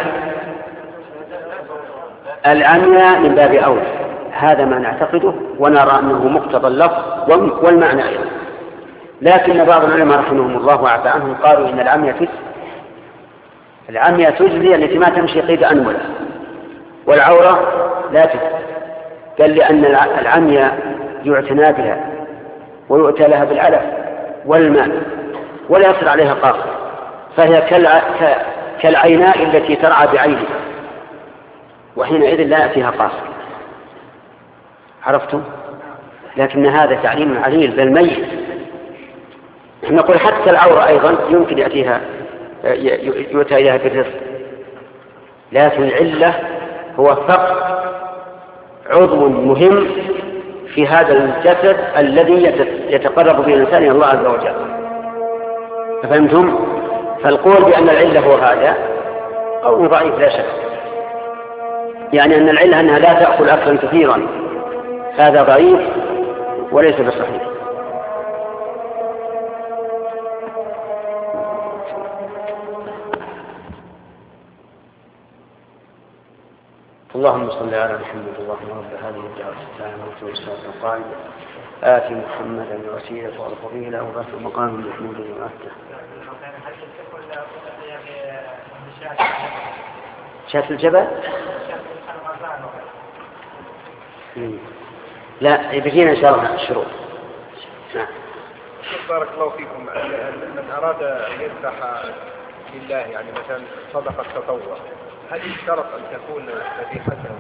العمياء من باب أولى، هذا ما نعتقده ونرى أنه مقتضى اللفظ والمعنى أيضا. لكن بعض العلماء رحمهم الله وعفى عنهم قالوا إن العمياء تجزي، العمياء تجزي التي ما تمشي قيد أنملة، والعورة لا تجزي. قال لأن العمياء يعتنى بها ويؤتى لها بالعلف والماء ولا يصل عليها قاصر، فهي كالعيناء التي ترعى بعينها، وحينئذ لا يأتيها قاصر. عرفتم؟ لكن هذا تعليم عليل بل ميت. نقول حتى العورة أيضا يمكن يأتيها يؤتى إليها بالرزق، لكن العلة هو فقط عضو مهم في هذا الجسد الذي يتقرب به الإنسان إلى الله عز وجل. فهمتم؟ فالقول بأن العلة هو هذا قول ضعيف لا شك، يعني أن العلة أنها لا تأكل أكلا كثيرا، هذا ضعيف وليس بصحيح. اللهم صل على محمد اللهم رب هذه الدعوة التامة والصلاة القائمة آت محمدا الوسيلة والفضيلة وبعث مقام محمود وآته. شاف الجبل؟ لا يبقينا إن شاء الله الشروط. نعم. بارك الله فيكم. من أراد أن يذبح لله يعني مثلا صدقة تطوع، هل يشترط أن تكون ذبيحته؟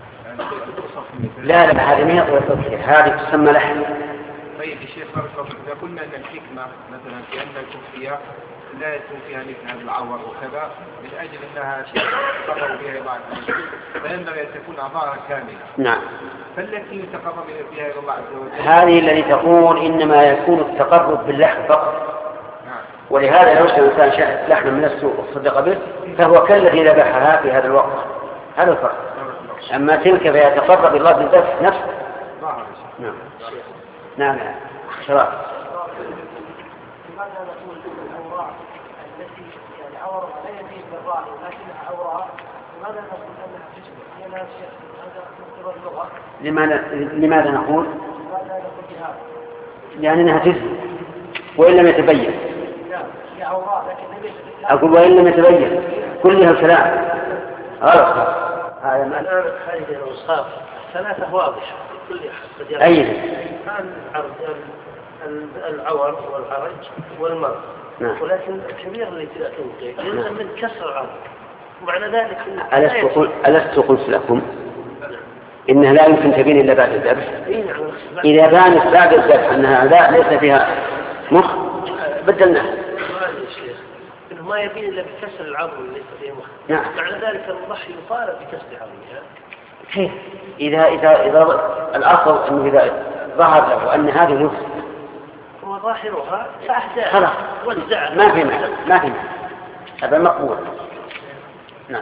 لا لا هذه ما هي التضحية، هذه تسمى لحم. طيب يا شيخ بارك الله فيكم، إذا قلنا أن الحكمة مثلا في أن الكفية لا يكون فيها مثل هذا العور وكذا من أجل أنها تقرب بها بعض فينبغي أن تكون أعضاءها كاملة. نعم. فالتي يتقرب بها إلى الله عز وجل هذه التي تقول إنما يكون التقرب باللحم فقط. نعم. ولهذا لو اشترى الإنسان شاة لحما من السوق وصدق به فهو كالذي ذبحها في هذا الوقت. هذا الفرق. أما تلك فيتقرب الله بالذبح نفسه. نعم نعم شراب. لماذا نقول الأوراق التي يعني عورها لا يزيد بالراء ولكنها عورها لماذا نقول أنها تشبه؟ هي لا شيء هذا مقتضى اللغة. لماذا لماذا نقول؟ لماذا نقول بهذا؟ لأنها تزن وإن لم يتبين. لا هي عوراء لكن ليست. أقول وإن لم يتبين كلها الكلام غلط. هذا ما الآن هذه الأوصاف ثلاثة واضحة كلها. أي كان العور والعرج والمرض. نعم. ولكن الكبير اللي تنقل يلزم من كسر العرض. ومعنى ذلك ألست قل... ألست قلت لكم إنها لا يمكن تبين إلا بعد الذبح. إذا بانت بعد الذبح أنها لا ليس فيها مخ بدلناها. إنه ما يبين إلا بكسر العظم اللي ليس فيه مخ. نعم. معنى ذلك المضحي يطالب بكسر عظمها. كيف؟ إذا إذا إذا الأصل أنه إذا ظهر له أن هذه نفس هو ظاهرها فأحداث خلاص والزعل ما في معنى ما في معنى هذا مقبول. نعم.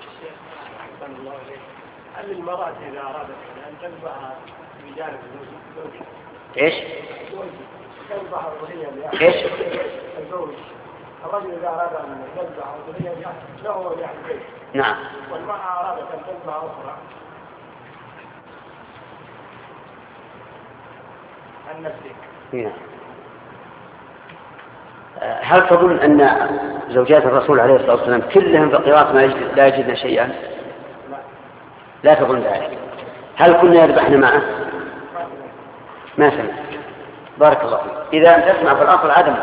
هل المرأة إذا أرادت أن تنبع بجانب زوجها؟ إيش؟ تنبع ظهريا إيش؟ الزوج. الرجل إذا أراد أن ينبع ظهريا له يعني بيت. نعم. والمرأة أرادت أن تنبع أخرى عن نفسك. نعم. هل تظن أن زوجات الرسول عليه الصلاة والسلام كلهم فقيرات ما يجد لا يجدن شيئا؟ لا تظن ذلك. هل كنا يذبحن معه؟ ما سمع. بارك الله فيك. إذا أن تسمع في الأصل عدم.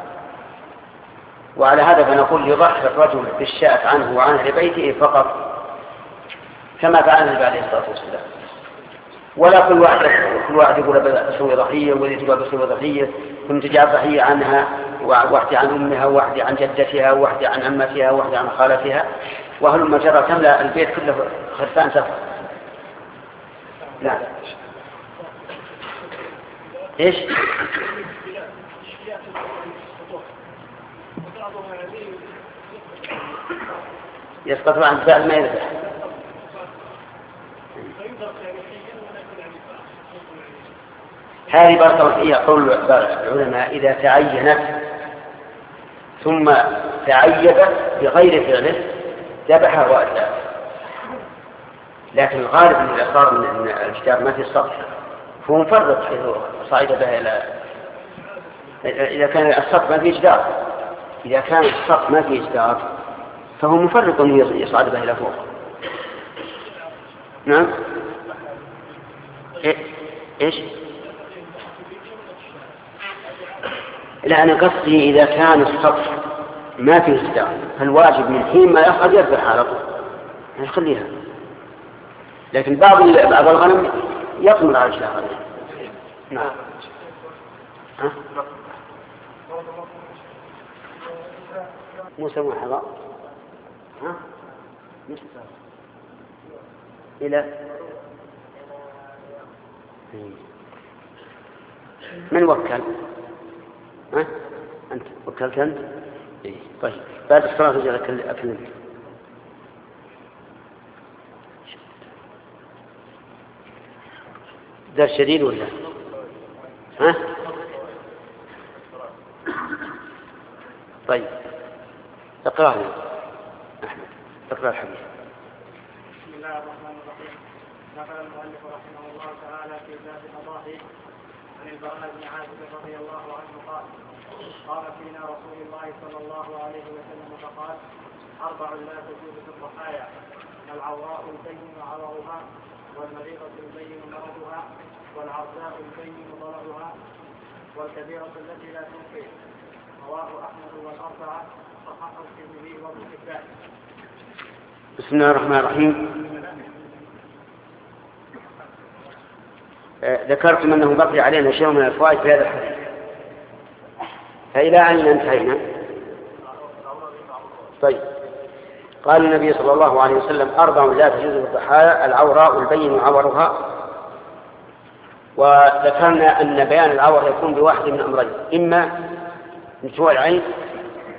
وعلى هذا فنقول يضحي الرجل بالشاة عنه وعن أهل بيته فقط كما فعل النبي عليه الصلاة والسلام. ولا كل واحد كل واحد يقول بسوي ضحية والذي تقول بسوي ضحية كنت جعل ضحية عنها واحدة عن أمها واحدة عن جدتها واحدة عن عمتها واحدة عن خالتها وهل المجرى تملأ البيت كله خرفان سفر. نعم. إيش؟ يسقط عن فعل ما يذبح. هذه بارك الله فيها قول العلماء إذا تعينت ثم تعيبت بغير فعله ذبحها وأدى. لكن الغالب من الإصرار من الجدار ما في السطح فهو مفرط حيث صعد بها إلى إذا كان السطح ما في جدار. إذا كان السطح ما في جدار فهو مفرط أنه يصعد بها إلى فوق. نعم. إيش؟ لا أنا قصدي إذا كان السطح ما فيه جدار فالواجب من حين ما يصعد يذبح على طول يخليها. لكن بعض بعض الغنم يطمر على الجدار. نعم. ها؟ مو سموه حضاء. ها؟ إلى من وكل؟ ها؟ أنت وكلت أنت؟ إيه. طيب بعد الصلاة رجع أكلمك. درس شديد ولا؟ ها؟ طيب اقرأ لي أحمد اقرأ الحديث. بسم الله الرحمن الرحيم. نقل المؤلف رحمه الله تعالى في باب الأضاحي عن البراء بن عازب رضي الله عنه قال قال فينا رسول الله صلى الله عليه وسلم فقال أربع لا تجوز في الضحايا العوراء البين عورها والمريضة البين مرضها والعرضاء البين ضررها والكبيرة التي لا تنقي. رواه أحمد والأربعة صححه الترمذي وابن حبان. بسم الله الرحمن الرحيم. ذكرتم أنه بقي علينا شيء من الفوائد في هذا الحديث فإلى أين انتهينا؟ طيب قال النبي صلى الله عليه وسلم أربع لا تجوز في الضحايا العوراء البين عورها. وذكرنا أن بيان العور يكون بواحد من أمرين إما نتوى العين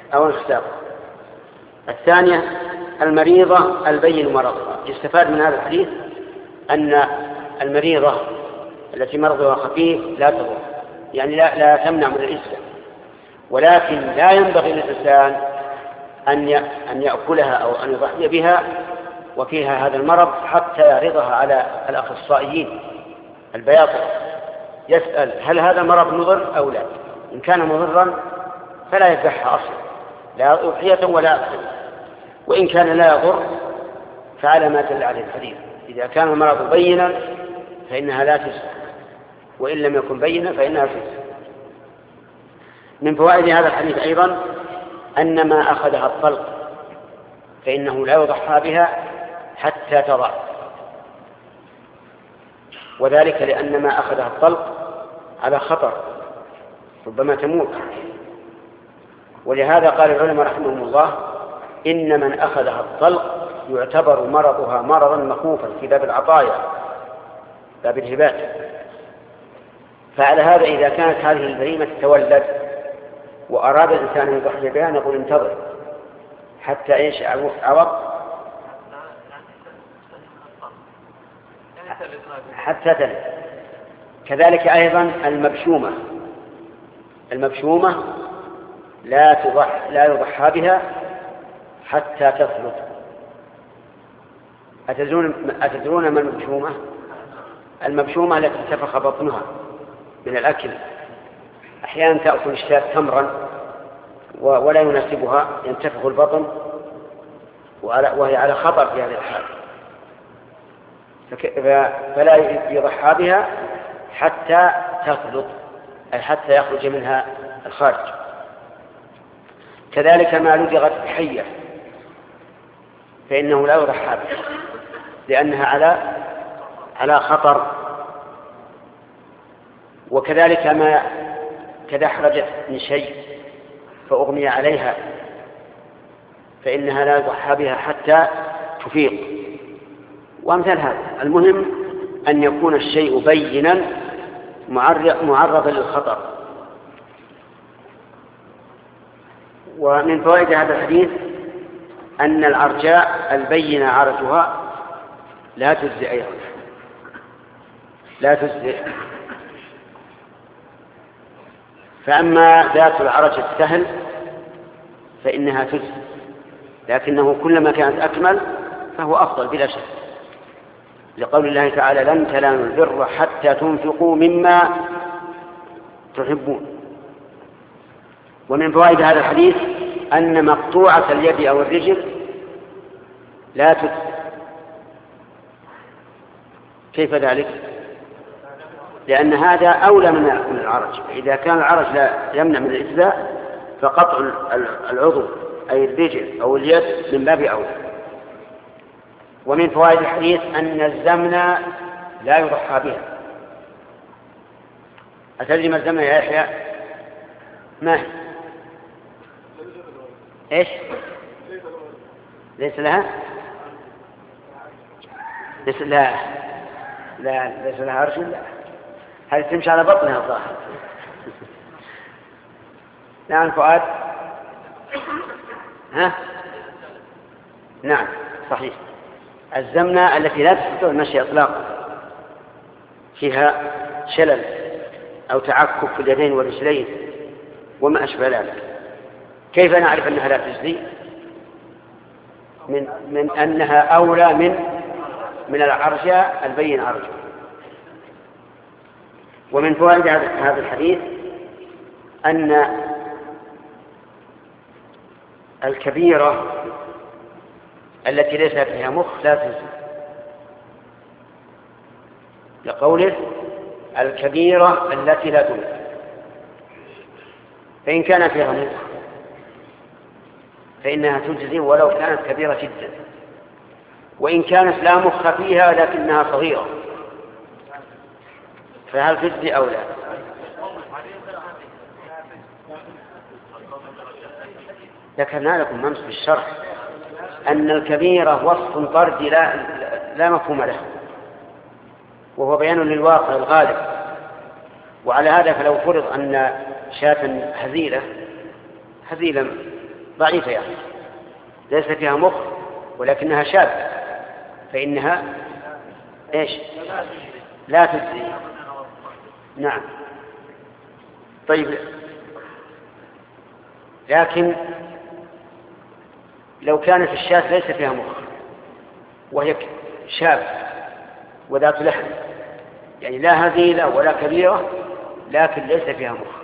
أو انخساق. الثانية المريضة البين مرضها. يستفاد من هذا الحديث أن المريضة التي مرضها خفيف لا تضر، يعني لا, لا تمنع من الإسلام، ولكن لا ينبغي للإنسان أن أن يأكلها أو أن يضحي بها وفيها هذا المرض حتى يعرضها على الأخصائيين البياطة، يسأل هل هذا المرض مضر أو لا. إن كان مضرا فلا يذبحها أصلا، لا أضحية ولا أكل. وإن كان لا يضر فعلى ما دل عليه الحديث، إذا كان المرض بينا فإنها لا تجزي، وإن لم يكن بينا فإنها تجزي. من فوائد هذا الحديث أيضا أن ما أخذها الطلق فإنه لا يضحى بها حتى تضع، وذلك لأن ما أخذها الطلق على خطر ربما تموت. ولهذا قال العلماء رحمهم الله إن من أخذها الطلق يعتبر مرضها مرضا مخوفا في باب العطايا، باب الهبات. فعلى هذا إذا كانت هذه البهيمة تتولد وأراد الإنسان أن يضحي بها نقول انتظر حتى إيش عوض حتى تلد. كذلك أيضا المبشومة المبشومة لا تضح لا يضحى بها حتى تثلث. أتدرون أتدرون ما المبشومة؟ المبشومة التي انتفخ بطنها من الأكل، أحيانا تأكل الشاة تمرا ولا يناسبها، ينتفخ البطن وهي على خطر في هذه الحال، فلا يضحى بها حتى تثلث، أي حتى يخرج منها الخارج. كذلك ما لدغت بحية فإنه لا يضحى بها لأنها على على خطر. وكذلك ما تدحرجت من شيء فأغمي عليها فإنها لا يضحى بها حتى تفيق، وأمثال هذا. المهم أن يكون الشيء بينا معرضا للخطر. ومن فوائد هذا الحديث أن العرجاء البين عرجها لا تجزئ أيضا لا تجزئ. فأما ذات العرج السهل فإنها تجزئ، لكنه كلما كانت أكمل فهو أفضل بلا شك، لقول الله تعالى لن تنالوا البر حتى تنفقوا مما تحبون. ومن فوائد هذا الحديث أن مقطوعة اليد أو الرجل لا تجزئ. كيف ذلك؟ لأن هذا أولى من العرج. إذا كان العرج لا يمنع من الإجزاء فقطع العضو أي الرجل أو اليد من باب أولى. ومن فوائد الحديث أن الزمن لا يضحى بها. أتدري ما الزمن يا يحيى؟ ما هي؟ إيش؟ ليس لها؟ ليس لها لا ليس لها عرش. لا، هذه تمشي على بطنها الظاهر. نعم فؤاد. ها؟ نعم صحيح. الزمنة التي لا تستطيع المشي إطلاقا، فيها شلل أو تعكك في اليدين والرجلين وما أشبه ذلك. كيف نعرف أنها لا تجزي؟ من, من أنها أولى من من العرجاء البين عرجه. ومن فوائد هذا الحديث أن الكبيرة التي ليس فيها مخ لا تجزي، لقوله الكبيرة التي لا تجزي. فإن كان فيها مخ فإنها تجزي ولو كانت كبيرة جدا، وإن كانت لا مخ فيها لكنها صغيرة فهل تجزي أو لا؟ ذكرنا لكم أمس في الشرح أن الكبيرة وصف طردي لا, لا مفهوم له، وهو بيان للواقع الغالب. وعلى هذا فلو فرض أن شاة هزيلة هزيلة ضعيفة يعني ليس فيها مخ ولكنها شاذة فإنها إيش لا تجزي. نعم. طيب لكن لو كانت الشاة ليس فيها مخ وهي شاب وذات لحم يعني لا هزيلة ولا كبيرة لكن ليس فيها مخ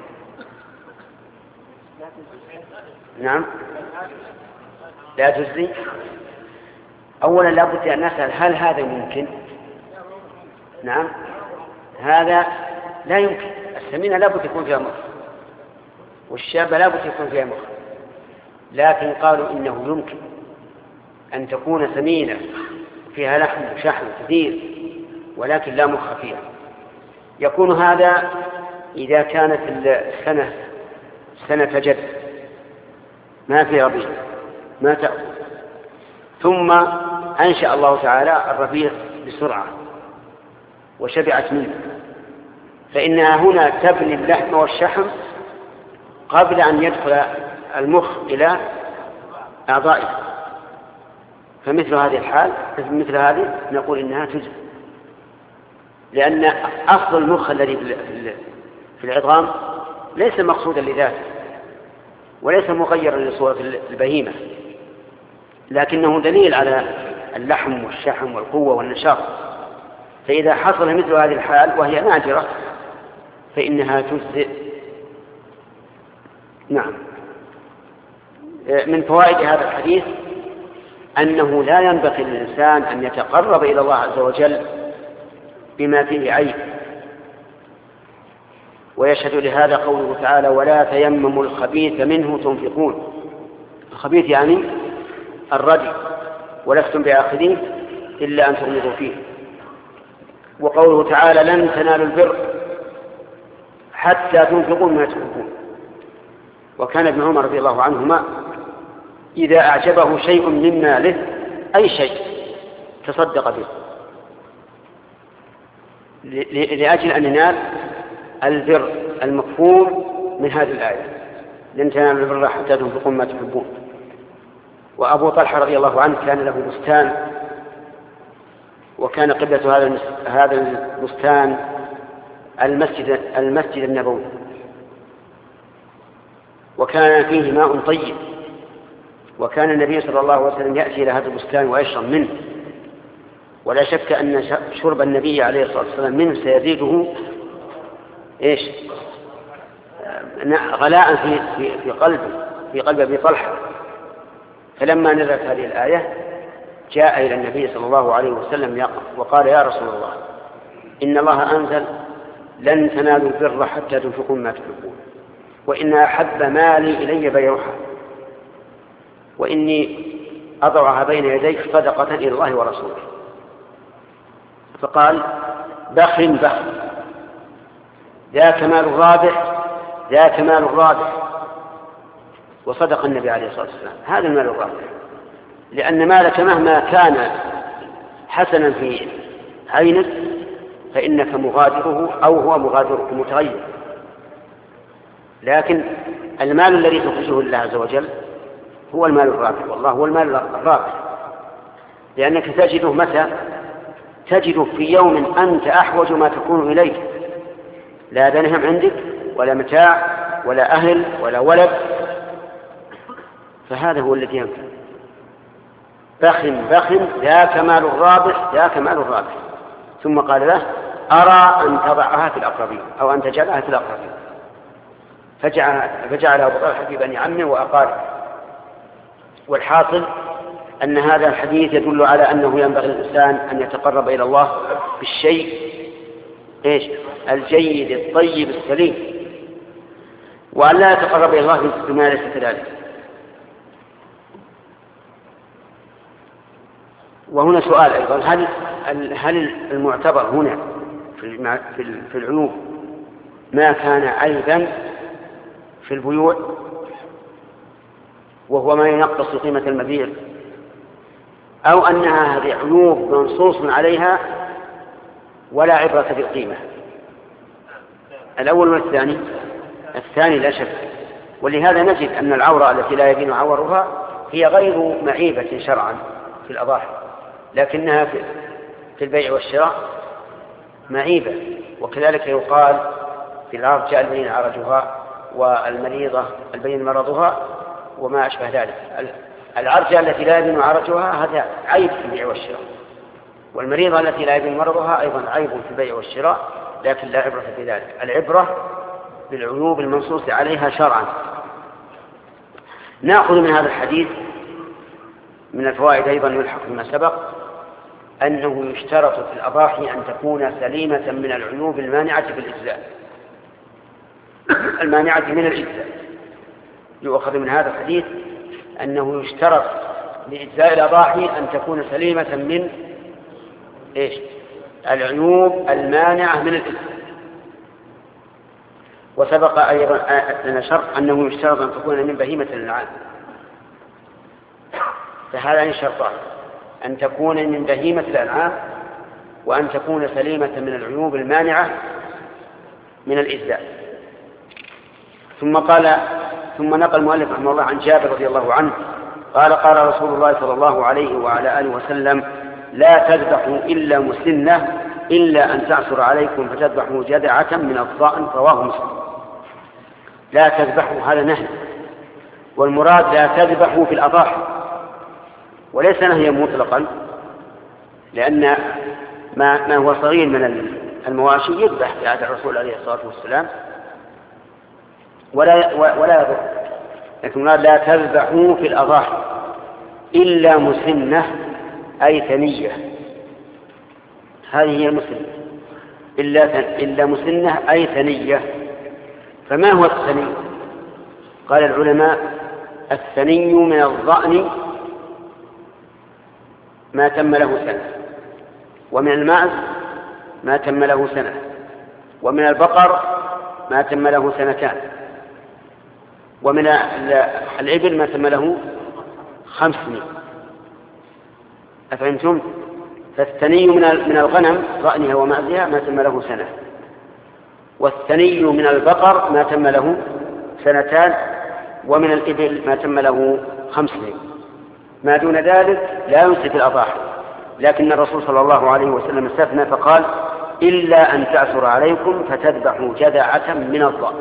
نعم لا تجزي. أولا لابد أن نسأل هل هذا ممكن؟ نعم هذا لا يمكن. السمينة لابد يكون فيها مخ والشابة لابد يكون فيها مخ لكن قالوا إنه يمكن أن تكون سمينة فيها لحم وشحم كثير ولكن لا مخ فيها. يكون هذا إذا كانت السنة سنة جد ما في ربيع ما تأكل ثم أنشأ الله تعالى الربيع بسرعة وشبعت منه فإنها هنا تبني اللحم والشحم قبل أن يدخل المخ إلى أعضائه. فمثل هذه الحال مثل هذه نقول إنها تجزي لأن أصل المخ الذي في العظام ليس مقصودا لذاته وليس مغيرا لصورة البهيمة لكنه دليل على اللحم والشحم والقوة والنشاط. فإذا حصل مثل هذه الحال وهي نادرة فإنها تجزئ. نعم. من فوائد هذا الحديث أنه لا ينبغي للإنسان أن يتقرب إلى الله عز وجل بما فيه عيب ويشهد لهذا قوله تعالى ولا تيمموا الخبيث منه تنفقون. الخبيث يعني الردي ولستم بآخذين إلا أن تغمضوا فيه. وقوله تعالى لن تنالوا البر حتى تنفقوا مما تحبون. وكان ابن عمر رضي الله عنهما إذا أعجبه شيء من ماله أي شيء تصدق به لأجل أن ينال البر المفهوم من هذه الآية لن تنالوا البر حتى تنفقوا مما تحبون. وأبو طلحة رضي الله عنه كان له بستان وكان قبلة هذا البستان المسجد المسجد النبوي وكان فيه ماء طيب وكان النبي صلى الله عليه وسلم يأتي إلى هذا البستان ويشرب منه ولا شك أن شرب النبي عليه الصلاة والسلام منه سيزيده إيش غلاء في في في قلبه في قلب أبي طلحة. فلما نزلت هذه الآية جاء إلى النبي صلى الله عليه وسلم وقال يا رسول الله إن الله أنزل لن تنالوا البر حتى تنفقوا ما تحبون وإن أحب مالي إلي بيعها وإني أضعها بين يديك صدقة إلى الله ورسوله. فقال بخ بخ ذاك مال الرابح ذاك مال الرابح. وصدق النبي عليه الصلاة والسلام هذا المال الرابح لأن مالك مهما كان حسنا في عينك فإنك مغادره أو هو مغادرك متغير لكن المال الذي تخرجه لله عز وجل هو المال الرابح والله هو المال الرابح لأنك تجده متى تجده في يوم أنت أحوج ما تكون إليه لا درهم عندك ولا متاع ولا أهل ولا ولد فهذا هو الذي ينفع. بخ بخ ذاك مال الرابح ذاك مال الرابح. ثم قال له أرى أن تضعها في الأقربين أو أن تجعلها في الأقربين فجعل فجعل أبو طلحة في بني عمه وأقاربه. والحاصل أن هذا الحديث يدل على أنه ينبغي الإنسان أن يتقرب إلى الله بالشيء إيش الجيد الطيب السليم وأن لا يتقرب إلى الله بما ليس كذلك. وهنا سؤال أيضا هل هل المعتبر هنا في العيوب ما كان عيبا في البيوع وهو ما ينقص قيمة المبيع أو أنها هذه عيوب منصوص عليها ولا عبرة بالقيمة؟ الأول والثاني الثاني لا شك ولهذا نجد أن العورة التي لا يبين عورها هي غير معيبة شرعا في الأضاحي، لكنها في البيع والشراء معيبة. وكذلك يقال في العرجاء البين عرجها والمريضة البين مرضها وما أشبه ذلك. العرجاء التي لا يبين عرجها هذا عيب في البيع والشراء، والمريضة التي لا يبين مرضها أيضا عيب في البيع والشراء، لكن لا عبرة في ذلك. العبرة بالعيوب المنصوص عليها شرعا. نأخذ من هذا الحديث من الفوائد أيضا يلحق بما سبق أنه يشترط في الأضاحي أن تكون سليمة من العيوب المانعة في الإجزاء المانعة من الإجزاء. يؤخذ من هذا الحديث أنه يشترط لإجزاء الأضاحي أن تكون سليمة من إيش؟ العيوب المانعة من الإجزاء. وسبق أيضا لنا شرط أنه يشترط أن تكون من بهيمة الأنعام، فهذا شرطان: أن تكون من بهيمة الأنعام، وأن تكون سليمة من العيوب المانعة من الإجزاء. ثم قال ثم نقل المؤلف رحمه الله عن جابر رضي الله عنه قال: قال رسول الله صلى الله عليه وعلى آله وسلم: لا تذبحوا إلا مسنة إلا أن تعثر عليكم فتذبحوا جذعة من الضأن. رواه مسلم. لا تذبحوا هذا نهي، والمراد لا تذبحوا في الأضاحي، وليس نهيا مطلقا، لأن ما, ما هو صغير من المواشي يذبح في عهد الرسول عليه الصلاة والسلام ولا ولا يضر، لكن المراد لا تذبحوا في الأضاحي إلا مسنة أي ثنية. هذه هي المسنة، إلا إلا مسنة أي ثنية. فما هو الثني؟ قال العلماء: الثني من الضأن ما تم له سنة، ومن المعز ما تم له سنة، ومن البقر ما تم له سنتان، ومن الإبل ما تم له خمس سنين. أفهمتم؟ فالثني من الغنم ضأنها ومعزها ما تم له سنة، والثني من البقر ما تم له سنتان، ومن الإبل ما تم له خمس سنين. ما دون ذلك لا ينسي في الأضاحي، لكن الرسول صلى الله عليه وسلم استثنى فقال: إلا أن تعثر عليكم فتذبحوا جذعة من الضأن.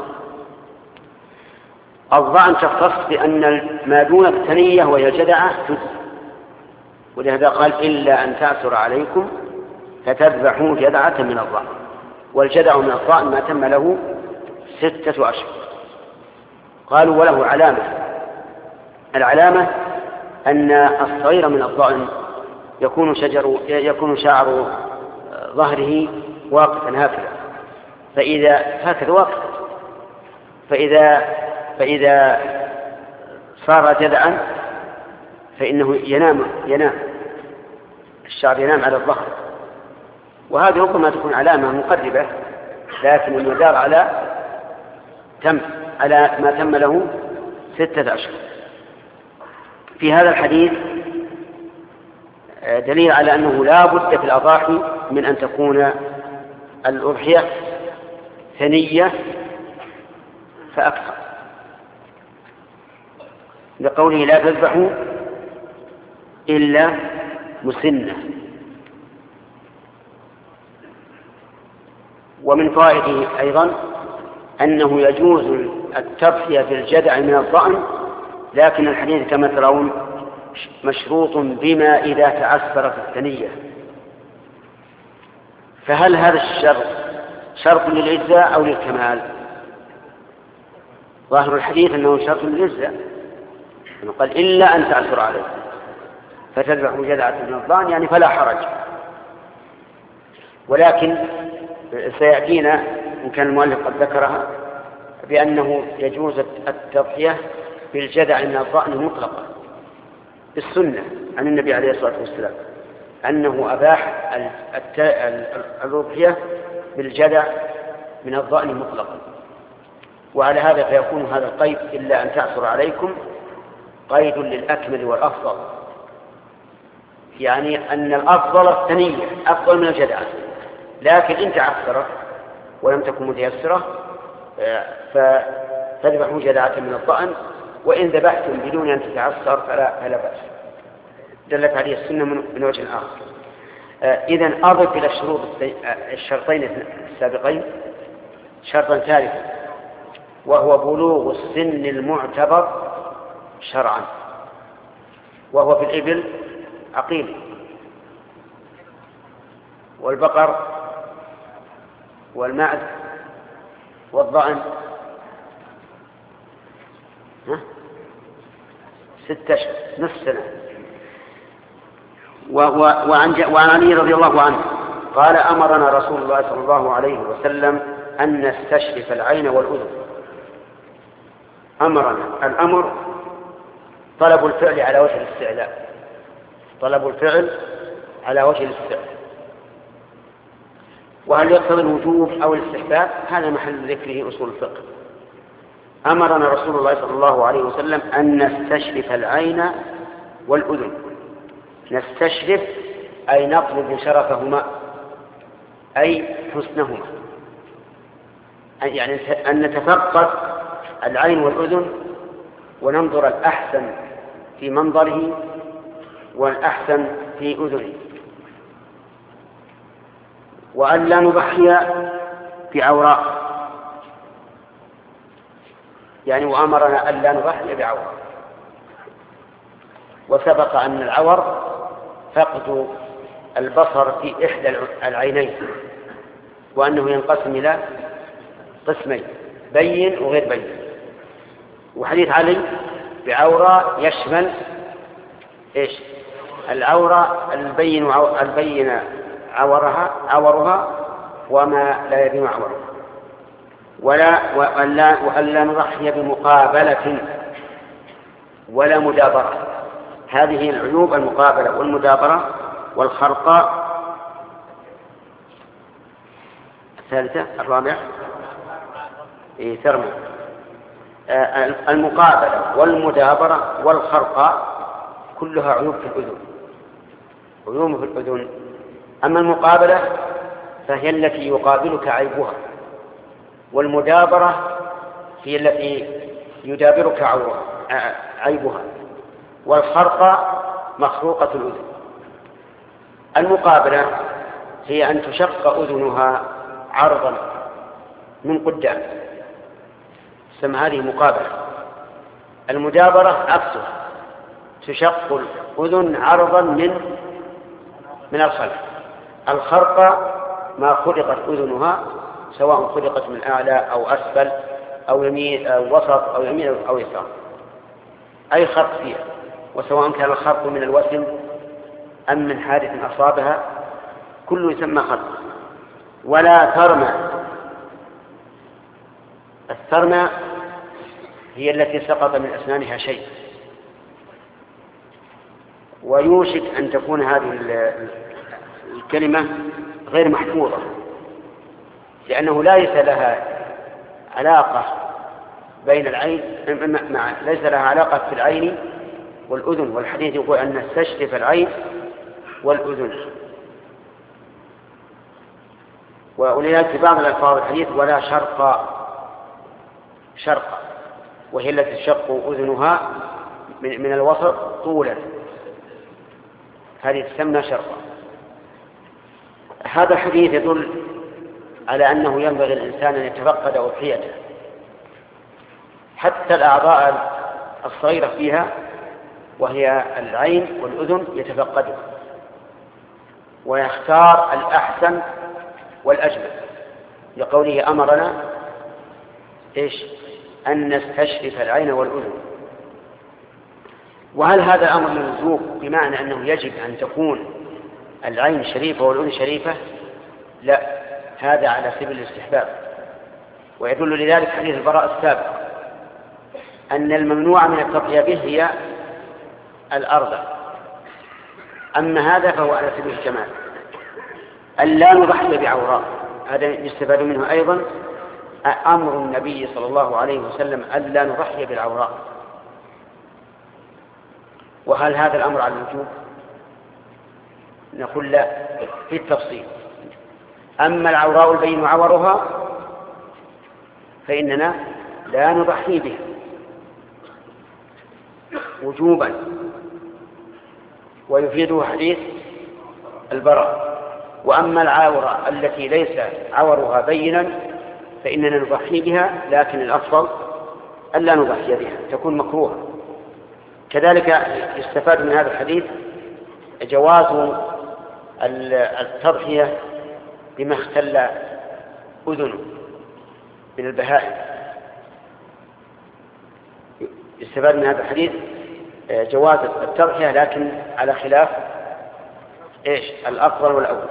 الضأن تختص بأن ما دون الثنية وهي الجذعة تجزي، ولهذا قال: إلا أن تعثر عليكم فتذبحوا جذعة من الضأن. والجذع من الضأن ما تم له ستة أشهر. قالوا: وله علامة. العلامة أن الصغير من الضأن يكون شجر يكون شعر ظهره واقفا هكذا، فإذا هكذا واقف، فإذا فإذا صار جذعا فإنه ينام ينام الشعر ينام على الظهر، وهذه ربما تكون علامة مقربة، لكن المدار على تم على ما تم له ستة أشهر. في هذا الحديث دليل على أنه لا بد في الأضاحي من أن تكون الأضحية ثنية فأكثر، لقوله: لا تذبحوا إلا مسنة. ومن فوائده أيضا أنه يجوز التضحية بالجذع من الضأن، لكن الحديث كما ترون مشروط بما إذا تعثرت الثنية. فهل هذا الشرط شرط للإجزاء أو للكمال؟ ظاهر الحديث أنه شرط للإجزاء، قال: إلا أن تعثر عليه فتذبحوا جذعة من الضأن، يعني فلا حرج. ولكن سيأتينا إن كان المؤلف قد ذكرها بأنه يجوز التضحية بالجذع من الضأن مطلقا بالسنة عن النبي عليه الصلاة والسلام، أنه أباح الأضحية بالجذع من الضأن مطلقا. وعلى هذا فيكون هذا القيد إلا أن تعثر عليكم قيد للأكمل والأفضل، يعني أن الأفضل الثنية أفضل من الجذع، لكن إن تعثرت ولم تكن متيسرة فاذبحوا جذعة من الضأن، وإن ذبحتم بدون أن تتعصر فلا, فلا بأس. دلت عليه السنة من وجه آخر. إذن أضف إلى الشروط الشرطين السابقين شرطا ثالثا، وهو بلوغ السن المعتبر شرعا، وهو في الإبل عقيم، والبقر والمعز والضأن ستة أشهر نصف سنة. وعن علي رضي الله عنه قال أمرنا رسول الله صلى الله عليه وسلم أن نستشرف العين والأذن. أمرنا، الأمر طلب الفعل على وجه الاستعلاء، طلب الفعل على وجه الاستعلاء. وهل يقتضي الوجوب أو الاستحباب؟ هذا محل ذكره أصول الفقه. أمرنا رسول الله صلى الله عليه وسلم أن نستشرف العين والأذن. نستشرف أي نطلب شرفهما، أي حسنهما، يعني أن نتفقد العين والأذن وننظر الأحسن في منظره والأحسن في أذنه، وأن لا نضحي بعوراء، يعني وأمرنا أن لا نضحي بعوراء. وسبق أن العور فقد البصر في إحدى العينين، وأنه ينقسم إلى قسمين، بين وغير بين. وحديث علي بعورة يشمل إيش؟ العورة البين البين عورها عورها وما لا يبين عورها. ولا وأن لا نضحي بمقابلة ولا مدابرة. هذه العيوب: المقابلة والمدابرة والخرقاء. الثالثة الرابعة إيه ثرمة. آه المقابلة والمدابرة والخرقاء كلها عيوب في الأذن، عيوب في الأذن. أما المقابلة فهي التي يقابلك عيبها، والمدابرة هي التي يدابرك عيبها، والخرقة مخروقة الأذن. المقابلة هي أن تشق أذنها عرضا من قدام، سمى هذه مقابلة. المدابرة عكسه، تشق الأذن عرضا من من الخلف. الخرقة ما خلقت أذنها، سواء خلقت من أعلى أو أسفل أو يمين أو وسط أو يمين أو يسار، أي خرق فيها، وسواء كان الخرق من الوسم أم من حادث أصابها كله يسمى خرق. ولا ترمى. الثرمى هي التي سقط من أسنانها شيء، ويوشك أن تكون هذه الكلمة غير محفوظة، لأنه ليس لها علاقة بين العين مع ليس لها علاقة في العين والأذن. والحديث يقول أن نستشرف العين والأذن. ولذلك في بعض الألفاظ الحديث ولا شرق شرق، وهي التي تشق أذنها من الوسط طولا، هذه تسمى شرقا. هذا الحديث يدل على أنه ينبغي الإنسان أن يتفقد أضحيته، حتى الأعضاء الصغيرة فيها وهي العين والأذن يتفقدها ويختار الأحسن والأجمل، لقوله أمرنا إيش؟ أن نستشرف العين والأذن. وهل هذا أمر للوجوب بمعنى أنه يجب أن تكون العين شريفة والأذن شريفة؟ لا، هذا على سبيل الاستحباب. ويدل لذلك حديث البراء السابق أن الممنوع من التضحية به هي الأرض، أما هذا فهو على سبيل الجمال. أن لا نضحي بعوراء، هذا يستفاد منه أيضا أمر النبي صلى الله عليه وسلم أن لا نضحي بالعوراء. وهل هذا الأمر على الوجوب؟ نقول لا، في التفصيل. أما العوراء البين عورها فإننا لا نضحي بها وجوبا، ويفيده حديث البراء. وأما العورة التي ليس عورها بينا فإننا نضحي بها، لكن الأفضل ألا نضحي بها، تكون مكروهة. كذلك يستفاد من هذا الحديث جواز التضحية بما اختل أذنه من البهائم. يستفاد من هذا الحديث جواز التضحية، لكن على خلاف إيش الأفضل والأول.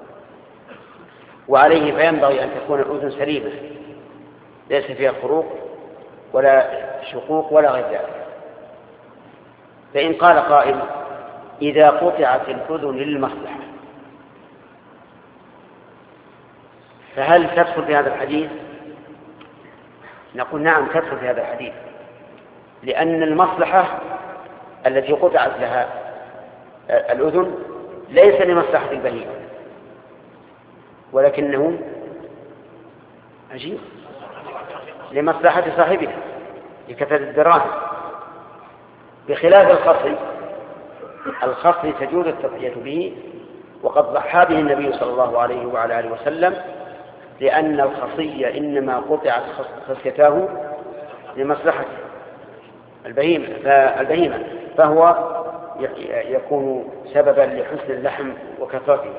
وعليه فينبغي أن تكون الأذن سليمة ليس فيها خروق ولا شقوق ولا غير ذلك. فإن قال قائل إذا قطعت الأذن للمصلحة فهل تدخل في هذا الحديث؟ نقول نعم تدخل في هذا الحديث، لأن المصلحة التي قطعت لها الأذن ليس لمصلحة البهيمة، ولكنه عجيب لمصلحة صاحبها لكثرة الدراهم، بخلاف الخصي. الخصي تجوز التضحية به، وقد ضحى به النبي صلى الله عليه وعلى آله وسلم، لأن الخصي إنما قطعت خصيته لمصلحة البهيمة فالبهيمة فهو يكون سببا لحسن اللحم وكثرته.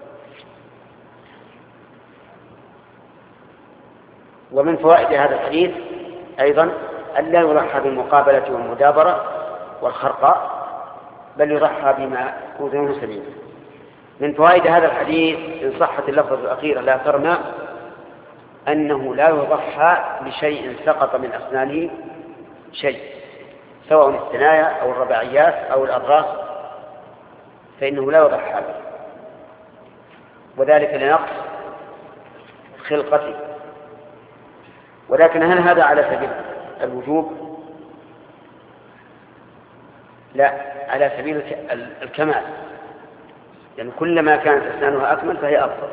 ومن فوائد هذا الحديث أيضا أن لا يضحى بالمقابلة والمدابرة والخرقاء، بل يضحى بما أذنه سليم. من فوائد هذا الحديث إن صحت اللفظة الأخيرة لا ترمى أنه لا يضحى بشيء سقط من أسنانه شيء، سواء الثنايا أو الرباعيات أو الأضراس، فإنه لا يضحى به، وذلك لنقص خلقته. ولكن هل هذا على سبيل الوجوب؟ لا، على سبيل الكمال، يعني كلما كانت أسنانها أكمل فهي أفضل.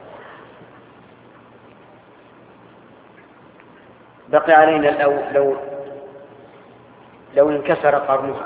بقي علينا لو لو لو انكسر قرنها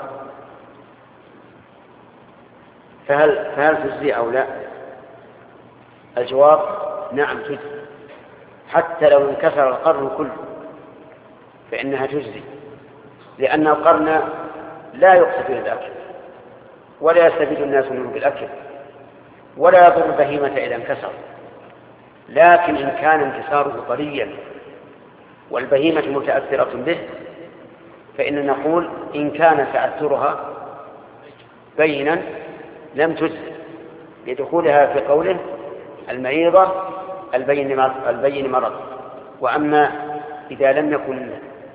فهل فهل تجزي أو لا؟ الجواب نعم تجزي، حتى لو انكسر القرن كله فإنها تجزي، لأن القرن لا يقصد الأكل ولا يستفيد الناس منه بالأكل ولا يضر البهيمة إذا انكسر. لكن إن كان انكساره طريا والبهيمة متأثرة به فإن نقول إن كان تأثرها بينا لم تجزي، لدخولها في قوله المريضة البين مرض. وأما إذا لم يكن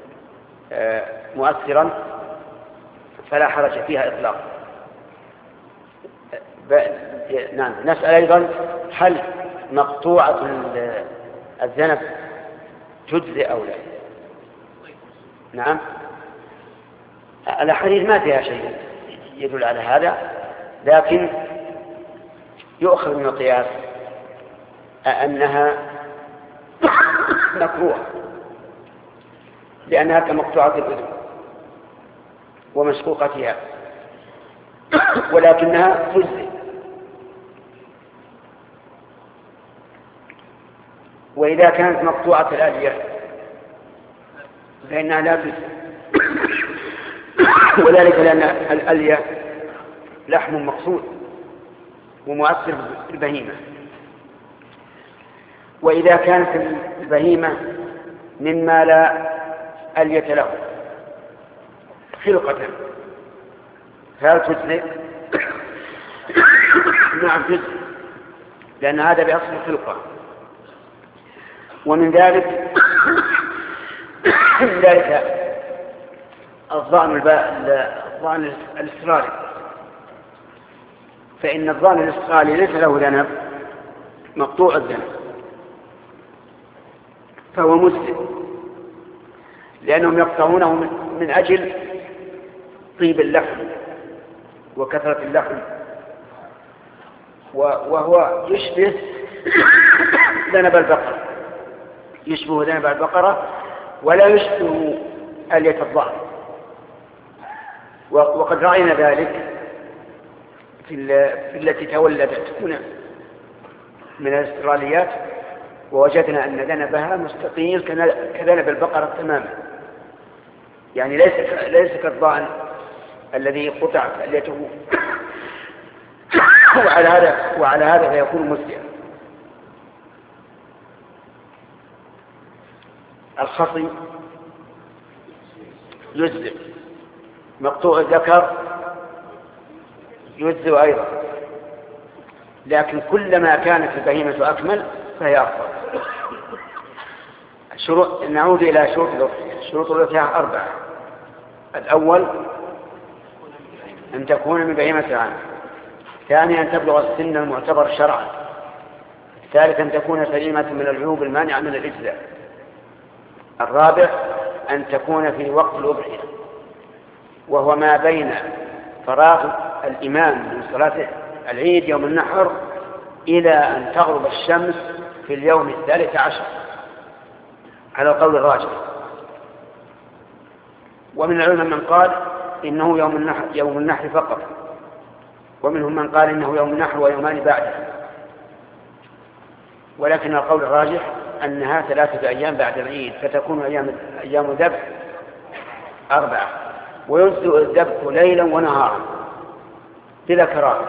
مؤثرا فلا حرج فيها إطلاقا. نعم. نسأل أيضا هل مقطوعة الذنب تجزي أو لا؟ نعم، الأحاديث ما فيها شيء يدل على هذا، لكن يؤخذ من القياس أنها مكروهة لأنها كمقطوعة الأذن ومشقوقتها، ولكنها تجزي. وإذا كانت مقطوعة الآلية فإنها لا تجزي، وذلك لأن الآلية لحم مقصود ومؤثر بالبهيمة. وإذا كانت البهيمة مما لا آلية له خلقة فهل تجزي؟ نعم تجزي، لأن هذا بأصل الخلقة. ومن ذلك من ذلك الظان الظان الاسترالي، فإن الظان الاسترالي ليس له ذنب، مقطوع الذنب، فهو مسلم، لأنهم يقطعونه من أجل طيب اللحم وكثرة اللحم، وهو يشبه ذنب البقرة، يشبه ذنب البقرة ولا يشبه ألية الضأن. وقد رأينا ذلك في التي تولدت هنا من الاستراليات، ووجدنا أن ذنبها مستقيم كذنب البقرة تماما، يعني ليس ليس كالضأن الذي قطعت أليته وعلى هذا وعلى هذا فيكون مسلما. الخصي يجزئ، مقطوع الذكر يجزئ أيضا، لكن كلما كانت البهيمة أكمل فهي أفضل. شروط، نعود إلى شروط الأضحية. شروط الأضحية أربعة: الأول أن تكون من بهيمة الأنعام، ثانيا أن تبلغ السن المعتبر شرعا، ثالثا أن تكون سليمة من العيوب المانعة من الإجزاء، الرابع أن تكون في وقت الأضحية وهو ما بين فراغ الإمام من صلاة العيد يوم النحر إلى أن تغرب الشمس في اليوم الثالث عشر على القول الراجح. ومن العلماء من قال إنه يوم النحر, يوم النحر فقط، ومنهم من قال إنه يوم النحر ويومان بعده، ولكن القول الراجح أنها ثلاثة أيام بعد العيد، فتكون أيام أيام الذبح أربعة، ويجزئ الذبح ليلا ونهارا بلا كراهة.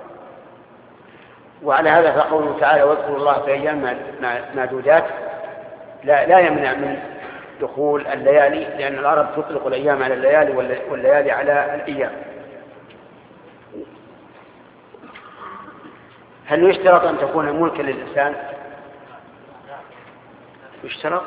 وعلى هذا فقوله تعالى: واذكروا الله في أيام معدودات لا, لا يمنع من دخول الليالي، لأن العرب تطلق الأيام على الليالي والليالي على الأيام. هل يشترط أن تكون ملكا للإنسان؟ يشترط؟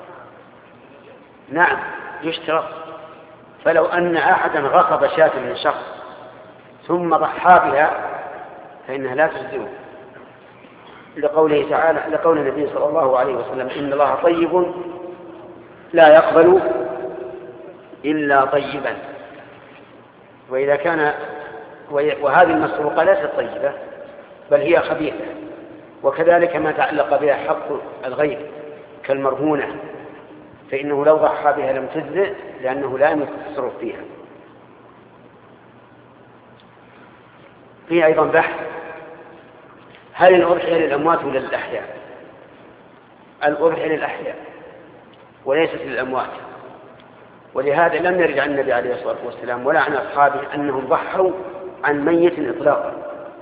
نعم يشترط. فلو أن أحدا غصب شاة من شخص ثم ضحى بها فإنها لا تجزئه، لقوله تعالى، لقول النبي صلى الله عليه وسلم: إن الله طيب لا يقبل إلا طيبا. وإذا كان وهذه المسروقة ليست طيبة بل هي خبيثة، وكذلك ما تعلق بها حق الغير كالمرهونة، فإنه لو ضحى بها لم تجزئ لأنه لا يملك التصرف فيها. في أيضا بحث: هل الأضحية للأموات ولا للأحياء؟ الأضحية للأحياء وليست للأموات، ولهذا لم يرد عن النبي عليه الصلاة والسلام ولا عن أصحابه أنهم ضحوا عن ميت إطلاقا.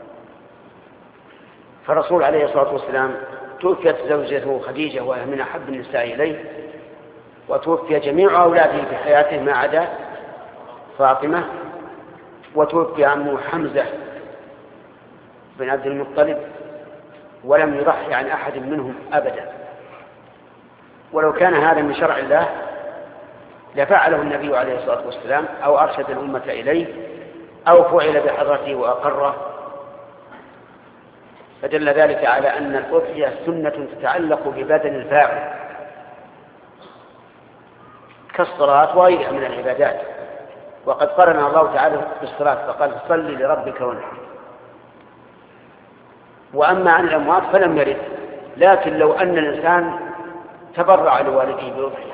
فالرسول عليه الصلاة والسلام توفيت زوجته خديجة وهي من أحب النساء إليه، وتوفي جميع أولاده في حياته ما عدا فاطمة، وتوفي عمه حمزة بن عبد المطلب، ولم يضحي عن أحد منهم أبدا. ولو كان هذا من شرع الله لفعله النبي عليه الصلاة والسلام أو أرشد الأمة إليه أو فعل بحضرته وأقره، فدل ذلك على أن الأضحية سنة تتعلق ببدن الفاعل كالصلاة وغيرها من العبادات. وقد قرن الله تعالى بالصلاة فقال: صل لربك وانحر. وأما عن الأموات فلم يرد، لكن لو أن الإنسان تبرع لوالده بأضحية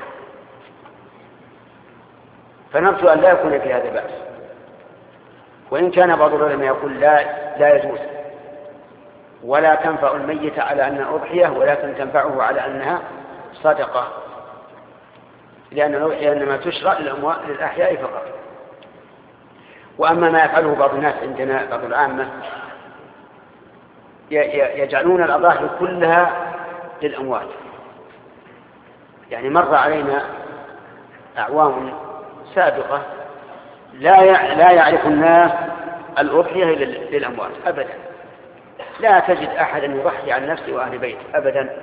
فنرجو أن لا يكون في هذا بأس، وإن كان بعض العلماء يقول لا لا يجوز، ولا تنفع الميت على أنها أضحية، ولكن تنفعه على أنها صدقة، لأن الأضحية إنما تشرع للأموات للأحياء فقط. وأما ما يفعله بعض الناس عندنا بعض العامة يجعلون الأضاحي كلها للأموات. يعني مر علينا أعوام سابقة لا لا يعرف الناس الأضحية للأموات أبدا، لا تجد أحدا يضحي عن نفسه وأهل بيته أبدا.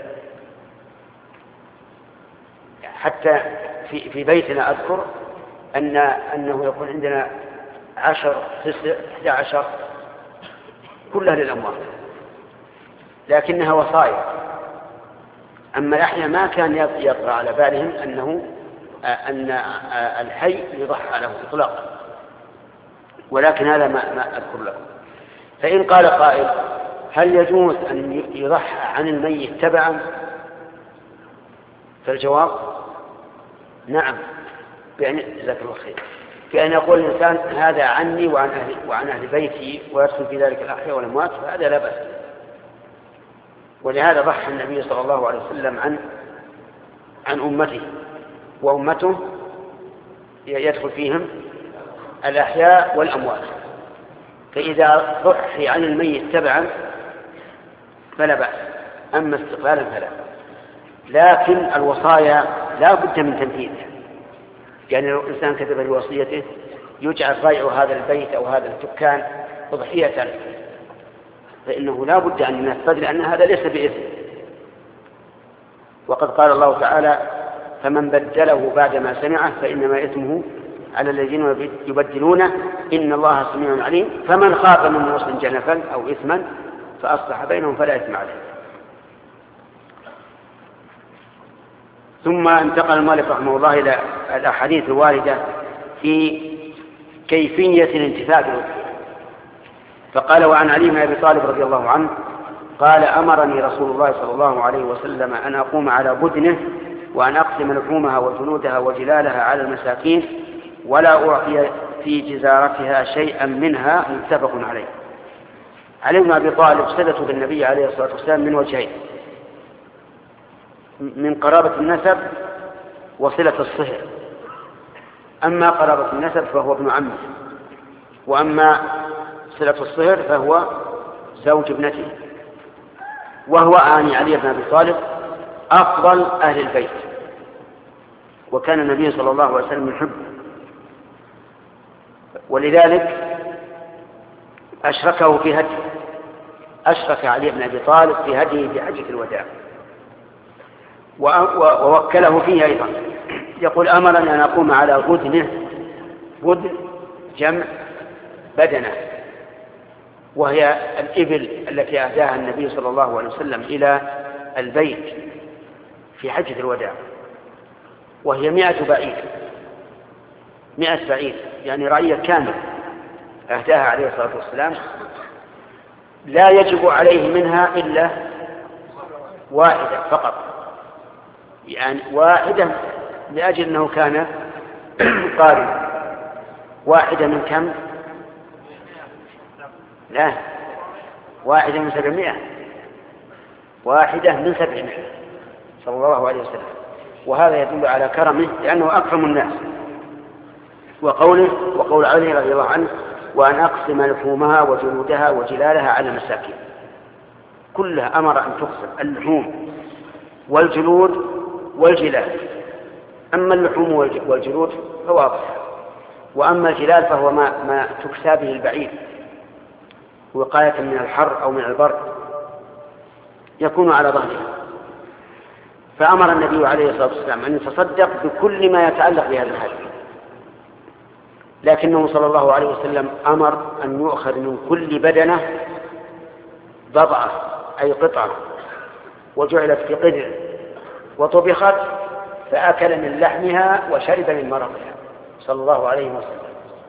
حتى في في بيتنا أذكر أن أنه يكون عندنا عشر تسع إحدى عشر كلها للأموات، لكنها وصايا. أما الأحياء ما كان يطرأ على بالهم أنه أن الحي يضحى له إطلاقا، ولكن هذا ما, ما أذكر لكم. فإن قال قائل: هل يجوز أن يضحى عن الميت تبعا؟ فالجواب نعم، بأن جزاك الله خير، بأن يقول الإنسان هذا عني وعن أهل, وعن أهل بيتي ويدخل في ذلك الأحياء والأموات، فهذا لا بأس. ولهذا ضحى النبي صلى الله عليه وسلم عن عن أمته، وأمته يدخل فيهم الأحياء والأموات، فإذا ضحي عن الميت تبعا فلا بأس، أما استقلالا فلا. لكن الوصايا لا بد من تنفيذها، يعني لو الإنسان كتب في وصيته يجعل بيع هذا البيت أو هذا الدكان أضحية، فإنه لا بد أن ينفذ، لأن هذا ليس بإثم. وقد قال الله تعالى: فمن بدله بعدما سمعه فإنما إثمه على الذين يبدلونه إن الله سميع عليم. فمن خاف من موص جنفا أو إثما فأصلح بينهم فلا إثم عليه. ثم انتقل المؤلف رحمه الله إلى الأحاديث الواردة في كيفية الانتفاع بالأضحية، فقال: وعن علي بن أبي طالب رضي الله عنه قال: أمرني رسول الله صلى الله عليه وسلم أن أقوم على بدنه وأن أقسم لحومها وجلودها وجلالها على المساكين ولا أعطي في جزارتها شيئا منها، متفق عليه. علي بن أبي طالب صلته بالنبي عليه الصلاة والسلام من وجهين: من قرابة النسب وصلة الصهر. أما قرابة النسب فهو ابن عمه، وأما صلة الصهر فهو زوج ابنته. وهو آني علي بن أبي طالب أفضل أهل البيت، وكان النبي صلى الله عليه وسلم يحبه، ولذلك أشركه في هديه، أشرك علي بن أبي طالب في هديه في حجة الوداع، ووكله فيه أيضا. يقول: أمرني أن أقوم على بدنه، بدن جمع بدنه، وهي الإبل التي أهداها النبي صلى الله عليه وسلم إلى البيت في حجة الوداع، وهي مئة بعير، مئة بعير، يعني رعية كامل أهداها عليه الصلاة والسلام، لا يجب عليه منها إلا واحدة فقط، يعني واحدة لأجل أنه كان قارن. واحدة من كم؟ لا، واحدة من سبعمائة، واحدة من سبعمائة صلى الله عليه وسلم. وهذا يدل على كرمه لأنه أكرم الناس. وقوله وقول علي رضي الله عنه: وأن أقسم لحومها وجلودها وجلالها على المساكين، كلها أمر أن تقسم، اللحوم والجلود والجلال. أما اللحوم والجلود فواضح، وأما الجلال فهو ما, ما تكسى به البعير وقاية من الحر أو من البرد يكون على ظهرها. فأمر النبي عليه الصلاة والسلام أن يتصدق بكل ما يتعلق بهذا الهدي، لكنه صلى الله عليه وسلم أمر أن يؤخذ من كل بدنة ضبعة أي قطعة، وجعلت في قدر وطبخت فأكل من لحمها وشرب من مرقها صلى الله عليه وسلم،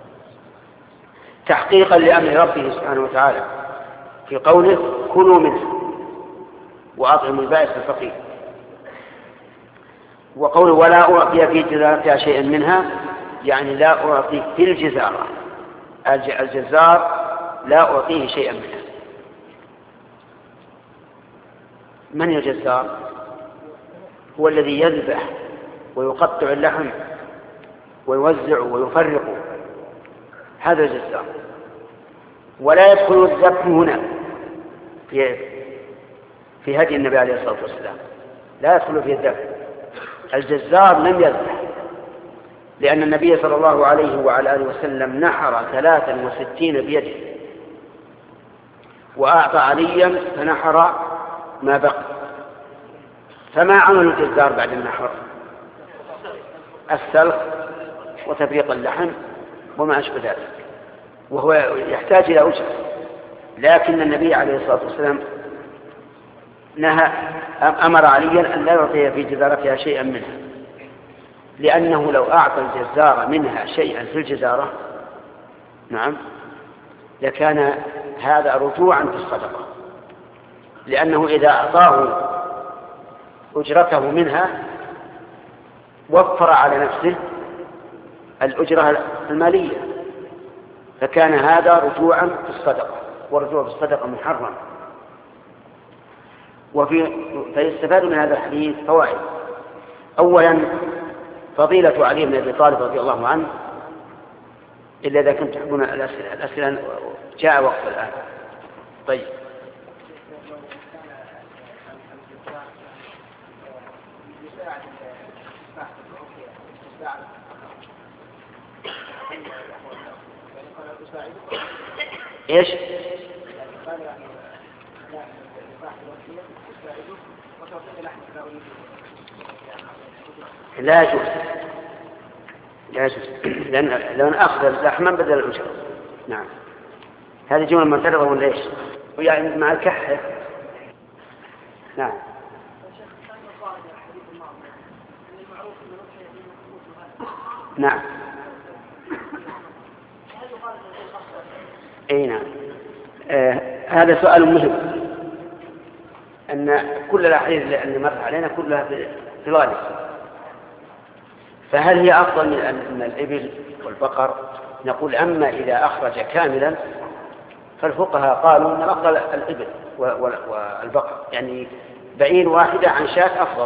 تحقيقا لأمر ربه سبحانه وتعالى في قوله: كلوا منه وأطعموا البائس الفقير. وقوله: ولا أعطي في جزارتها شيئا منها، يعني لا أعطي في الجزارة، الجزار لا أعطيه شيئا منها. من الجزار؟ هو الذي يذبح ويقطع اللحم ويوزع ويفرق، هذا الجزار. ولا يدخل الذبح هنا في في هدي النبي عليه الصلاة والسلام، لا يدخل في الذبح. الجزار لم يذبح، لأن النبي صلى الله عليه وعلى آله وسلم نحر ثلاثا وستين بيده، وأعطى عليا فنحر ما بقي. فما عمل الجزار بعد النحر؟ السلخ وتفريق اللحم وما أشبه ذلك، وهو يحتاج إلى أجر. لكن النبي عليه الصلاة والسلام نهى أمر عليا أن لا يعطي في جزارتها شيئا منها، لأنه لو أعطى الجزار منها شيئا في الجزارة نعم لكان هذا رجوعا في الصدقة، لأنه إذا أعطاه أجرته منها وفر على نفسه الأجرة المالية، فكان هذا رجوعا في الصدقة، ورجوع في الصدقة محرم. وفي فيستفاد من هذا الحديث فوائد. أولا فضيلة علي بن أبي طالب رضي الله عنه، إلا إذا كنت تحبون الأسئلة. الأسئلة جاء وقت الآن. طيب ايش؟ لا يجوز، لا يجوز، لأن لأن أخذ لحما بدل الأجرة. نعم، هذه جملة معترضة ولا ايش؟ يعني مع الكحة. نعم. نعم. اي نعم. آه هذا سؤال مهم، ان كل الاحاديث اللي مرت علينا كلها في ذلك، فهل هي افضل من الابل والبقر؟ نقول اما اذا اخرج كاملا فالفقهاء قالوا ان الافضل الابل والبقر، يعني بعير واحده عن شاة افضل.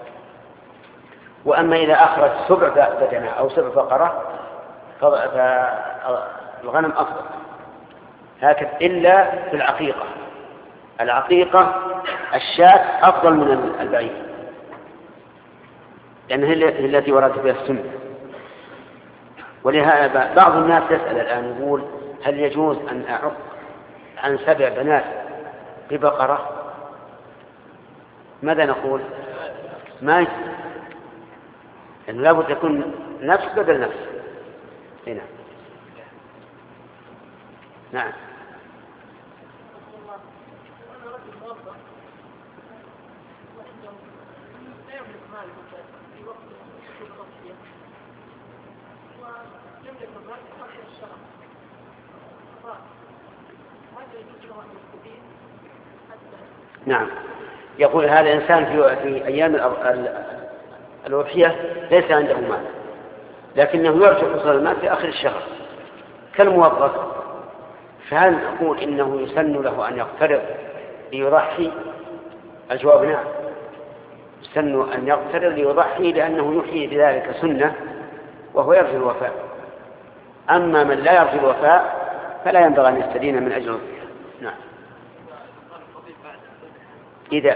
واما اذا اخرج سبع بدنه او سبع بقره فالغنم افضل. هكذا إلا في العقيقة. العقيقة الشاة أفضل من البعير، لأنها هي التي وردت بها السنة. ولهذا بعض الناس يسأل الآن يقول هل يجوز أن أعق عن سبع بنات ببقرة؟ ماذا نقول؟ ما يجوز، لأنه لابد يكون نفس بدل نفس. هنا نعم. نعم، يقول هذا الإنسان في, في أيام الأضحية ليس عنده مال، لكنه يرجع حصول المال في آخر الشهر كالموظف، فهل نقول إنه يسن له أن يقترض ليضحي؟ الجواب نعم، يسن أن يقترض ليضحي، لأنه يحيي بذلك سنة وهو يرجو الوفاء. أما من لا يرجو الوفاء فلا ينبغي أن يستدين من أجل الضحية. نعم. إذا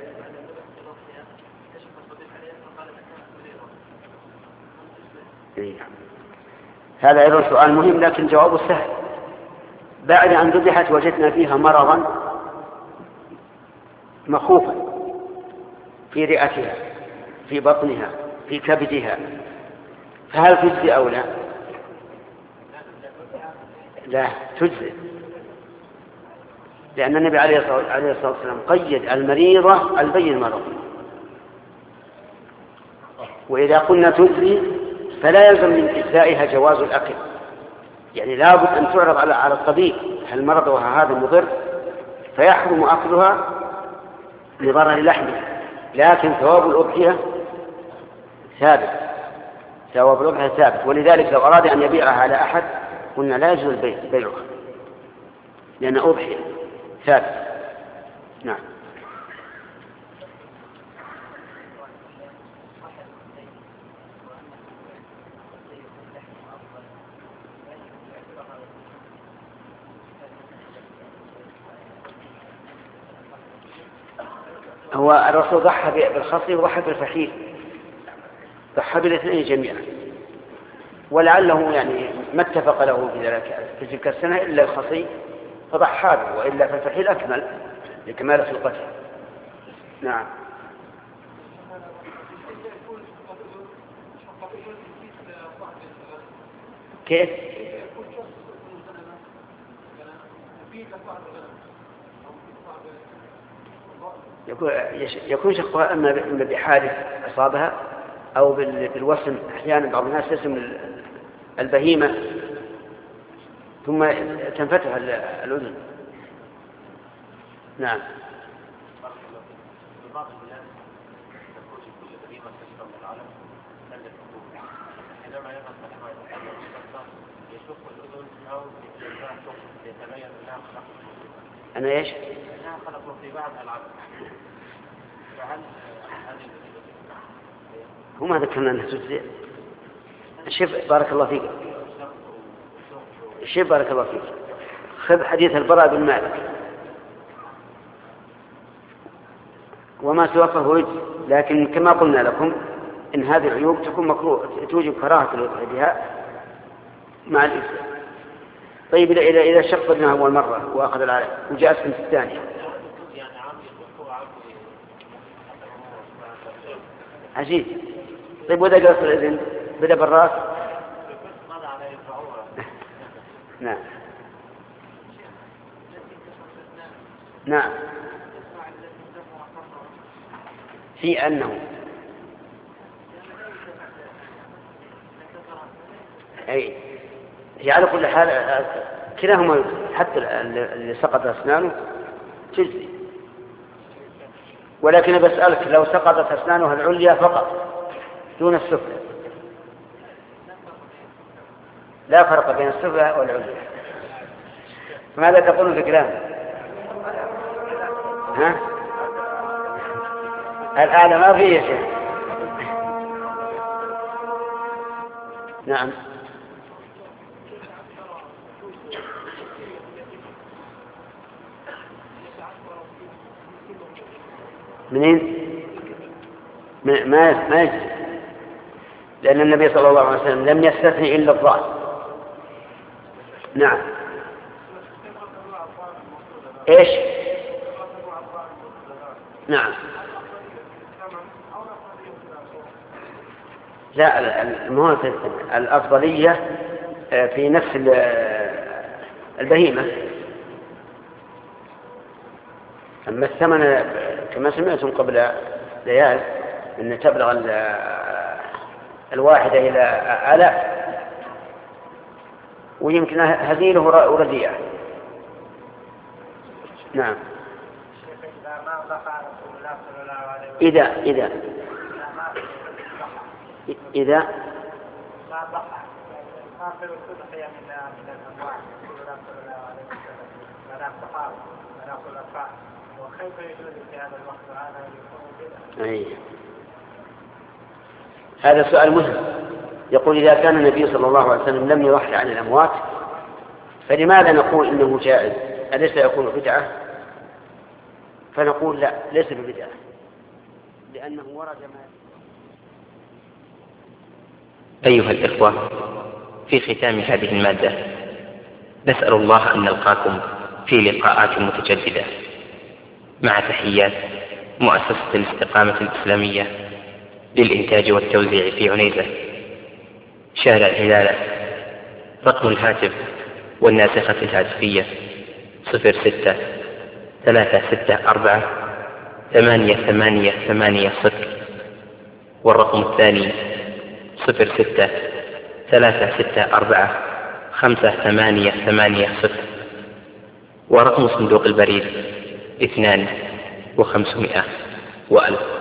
هذا أيضا سؤال مهم، لكن جوابه سهل. بعد أن ذبحت وجدنا فيها مرضا مخوفا في رئتها، في بطنها، في كبدها، فهل تجزي أو لا؟ لا تجزي، لأن النبي عليه الصلاة والسلام قيد المريضة البين المرض. وإذا قلنا تجزي فلا يلزم من إجزائها جواز الأكل، يعني لابد أن تعرض على على الطبيب هل مرضها هذا مضر، فيحرم أكلها لضرر لحمها، لكن ثواب الأضحية ثابت، ثواب الأضحية ثابت. ولذلك لو أراد أن يبيعها على أحد قلنا لا يجوز بيعها، لأن أضحية ثابت. نعم. هو الرسول ضحى بالخصي وضحى بالفحيل، ضحى بالاثنين جميعا، ولعله يعني ما اتفق له في ذلك في تلك السنة إلا الخصي فضحى به، وإلا فالفحيل أكمل لكمال خلقته. نعم. كيف؟ يكون شقها أما بحادث أصابها أو بالوسم. أحيانا بعض الناس يسم البهيمة ثم تنفتح الأذن. نعم. عندما يغسل الماء يشق الأذن أو يتبين أنها خلق أنا إيش؟ أنها خلق في بعض العظم فهل هذه هو ما ذكرنا أنها تجزئ. شوف بارك الله فيك، شوف بارك الله فيك، خذ حديث البراء بن مالك وما سوى فهو يجزئ، لكن كما قلنا لكم إن هذه العيوب تكون مكروه، توجب كراهة الوضع بها مع الإجزاء. طيب إذا إذا شق بدنها أول مرة وأخذ العلم وجاء في الثانية عجيب. طيب وإذا قص الإذن بدأ بالرأس نعم نعم في أنه أي هي على كل حال كلاهما حتى اللي سقط أسنانه تجزي، ولكن بسألك لو سقطت أسنانها العليا فقط دون السفلى لا فرق بين السفلى والعليا، فماذا تقولون في كلام؟ ها؟ الأعلى ما فيه شيء. نعم منين؟ ما ما يجوز، لأن النبي صلى الله عليه وسلم لم يستثني إلا الظاهر. نعم إيش؟ نعم لا المهم الأفضلية في نفس البهيمة، أما الثمن كما سمعتم قبل ليال أن تبلغ الواحدة إلى آلاف ويمكن هزيله رديئة. نعم إذا إذا إذا ما بقى ما في الصدقية من من الأموال صلى الله عليه وسلم ولا الصحابة ولا الخلفاء، وكيف يجوز في هذا الوقت وهذا يكون أي هذا سؤال مهم. يقول إذا كان النبي صلى الله عليه وسلم لم يضحي عن الأموات فلماذا نقول إنه جائز؟ أليس يكون بدعة؟ فنقول لا ليس ببدعة، لأنه ورد ما. أيها الإخوة، في ختام هذه المادة نسأل الله أن نلقاكم في لقاءات متجددة مع تحيات مؤسسة الاستقامة الإسلامية للإنتاج والتوزيع في عنيزة شارع الهلالة. رقم الهاتف والناسخة الهاتفية صفر ستة ثلاثة ستة أربعة ثمانية ثمانية ثمانية صفر، والرقم الثاني صفر ستة ثلاثة ستة أربعة خمسة ثمانية ثمانية صفر، ورقم صندوق البريد اثنان وخمسمائة وألف.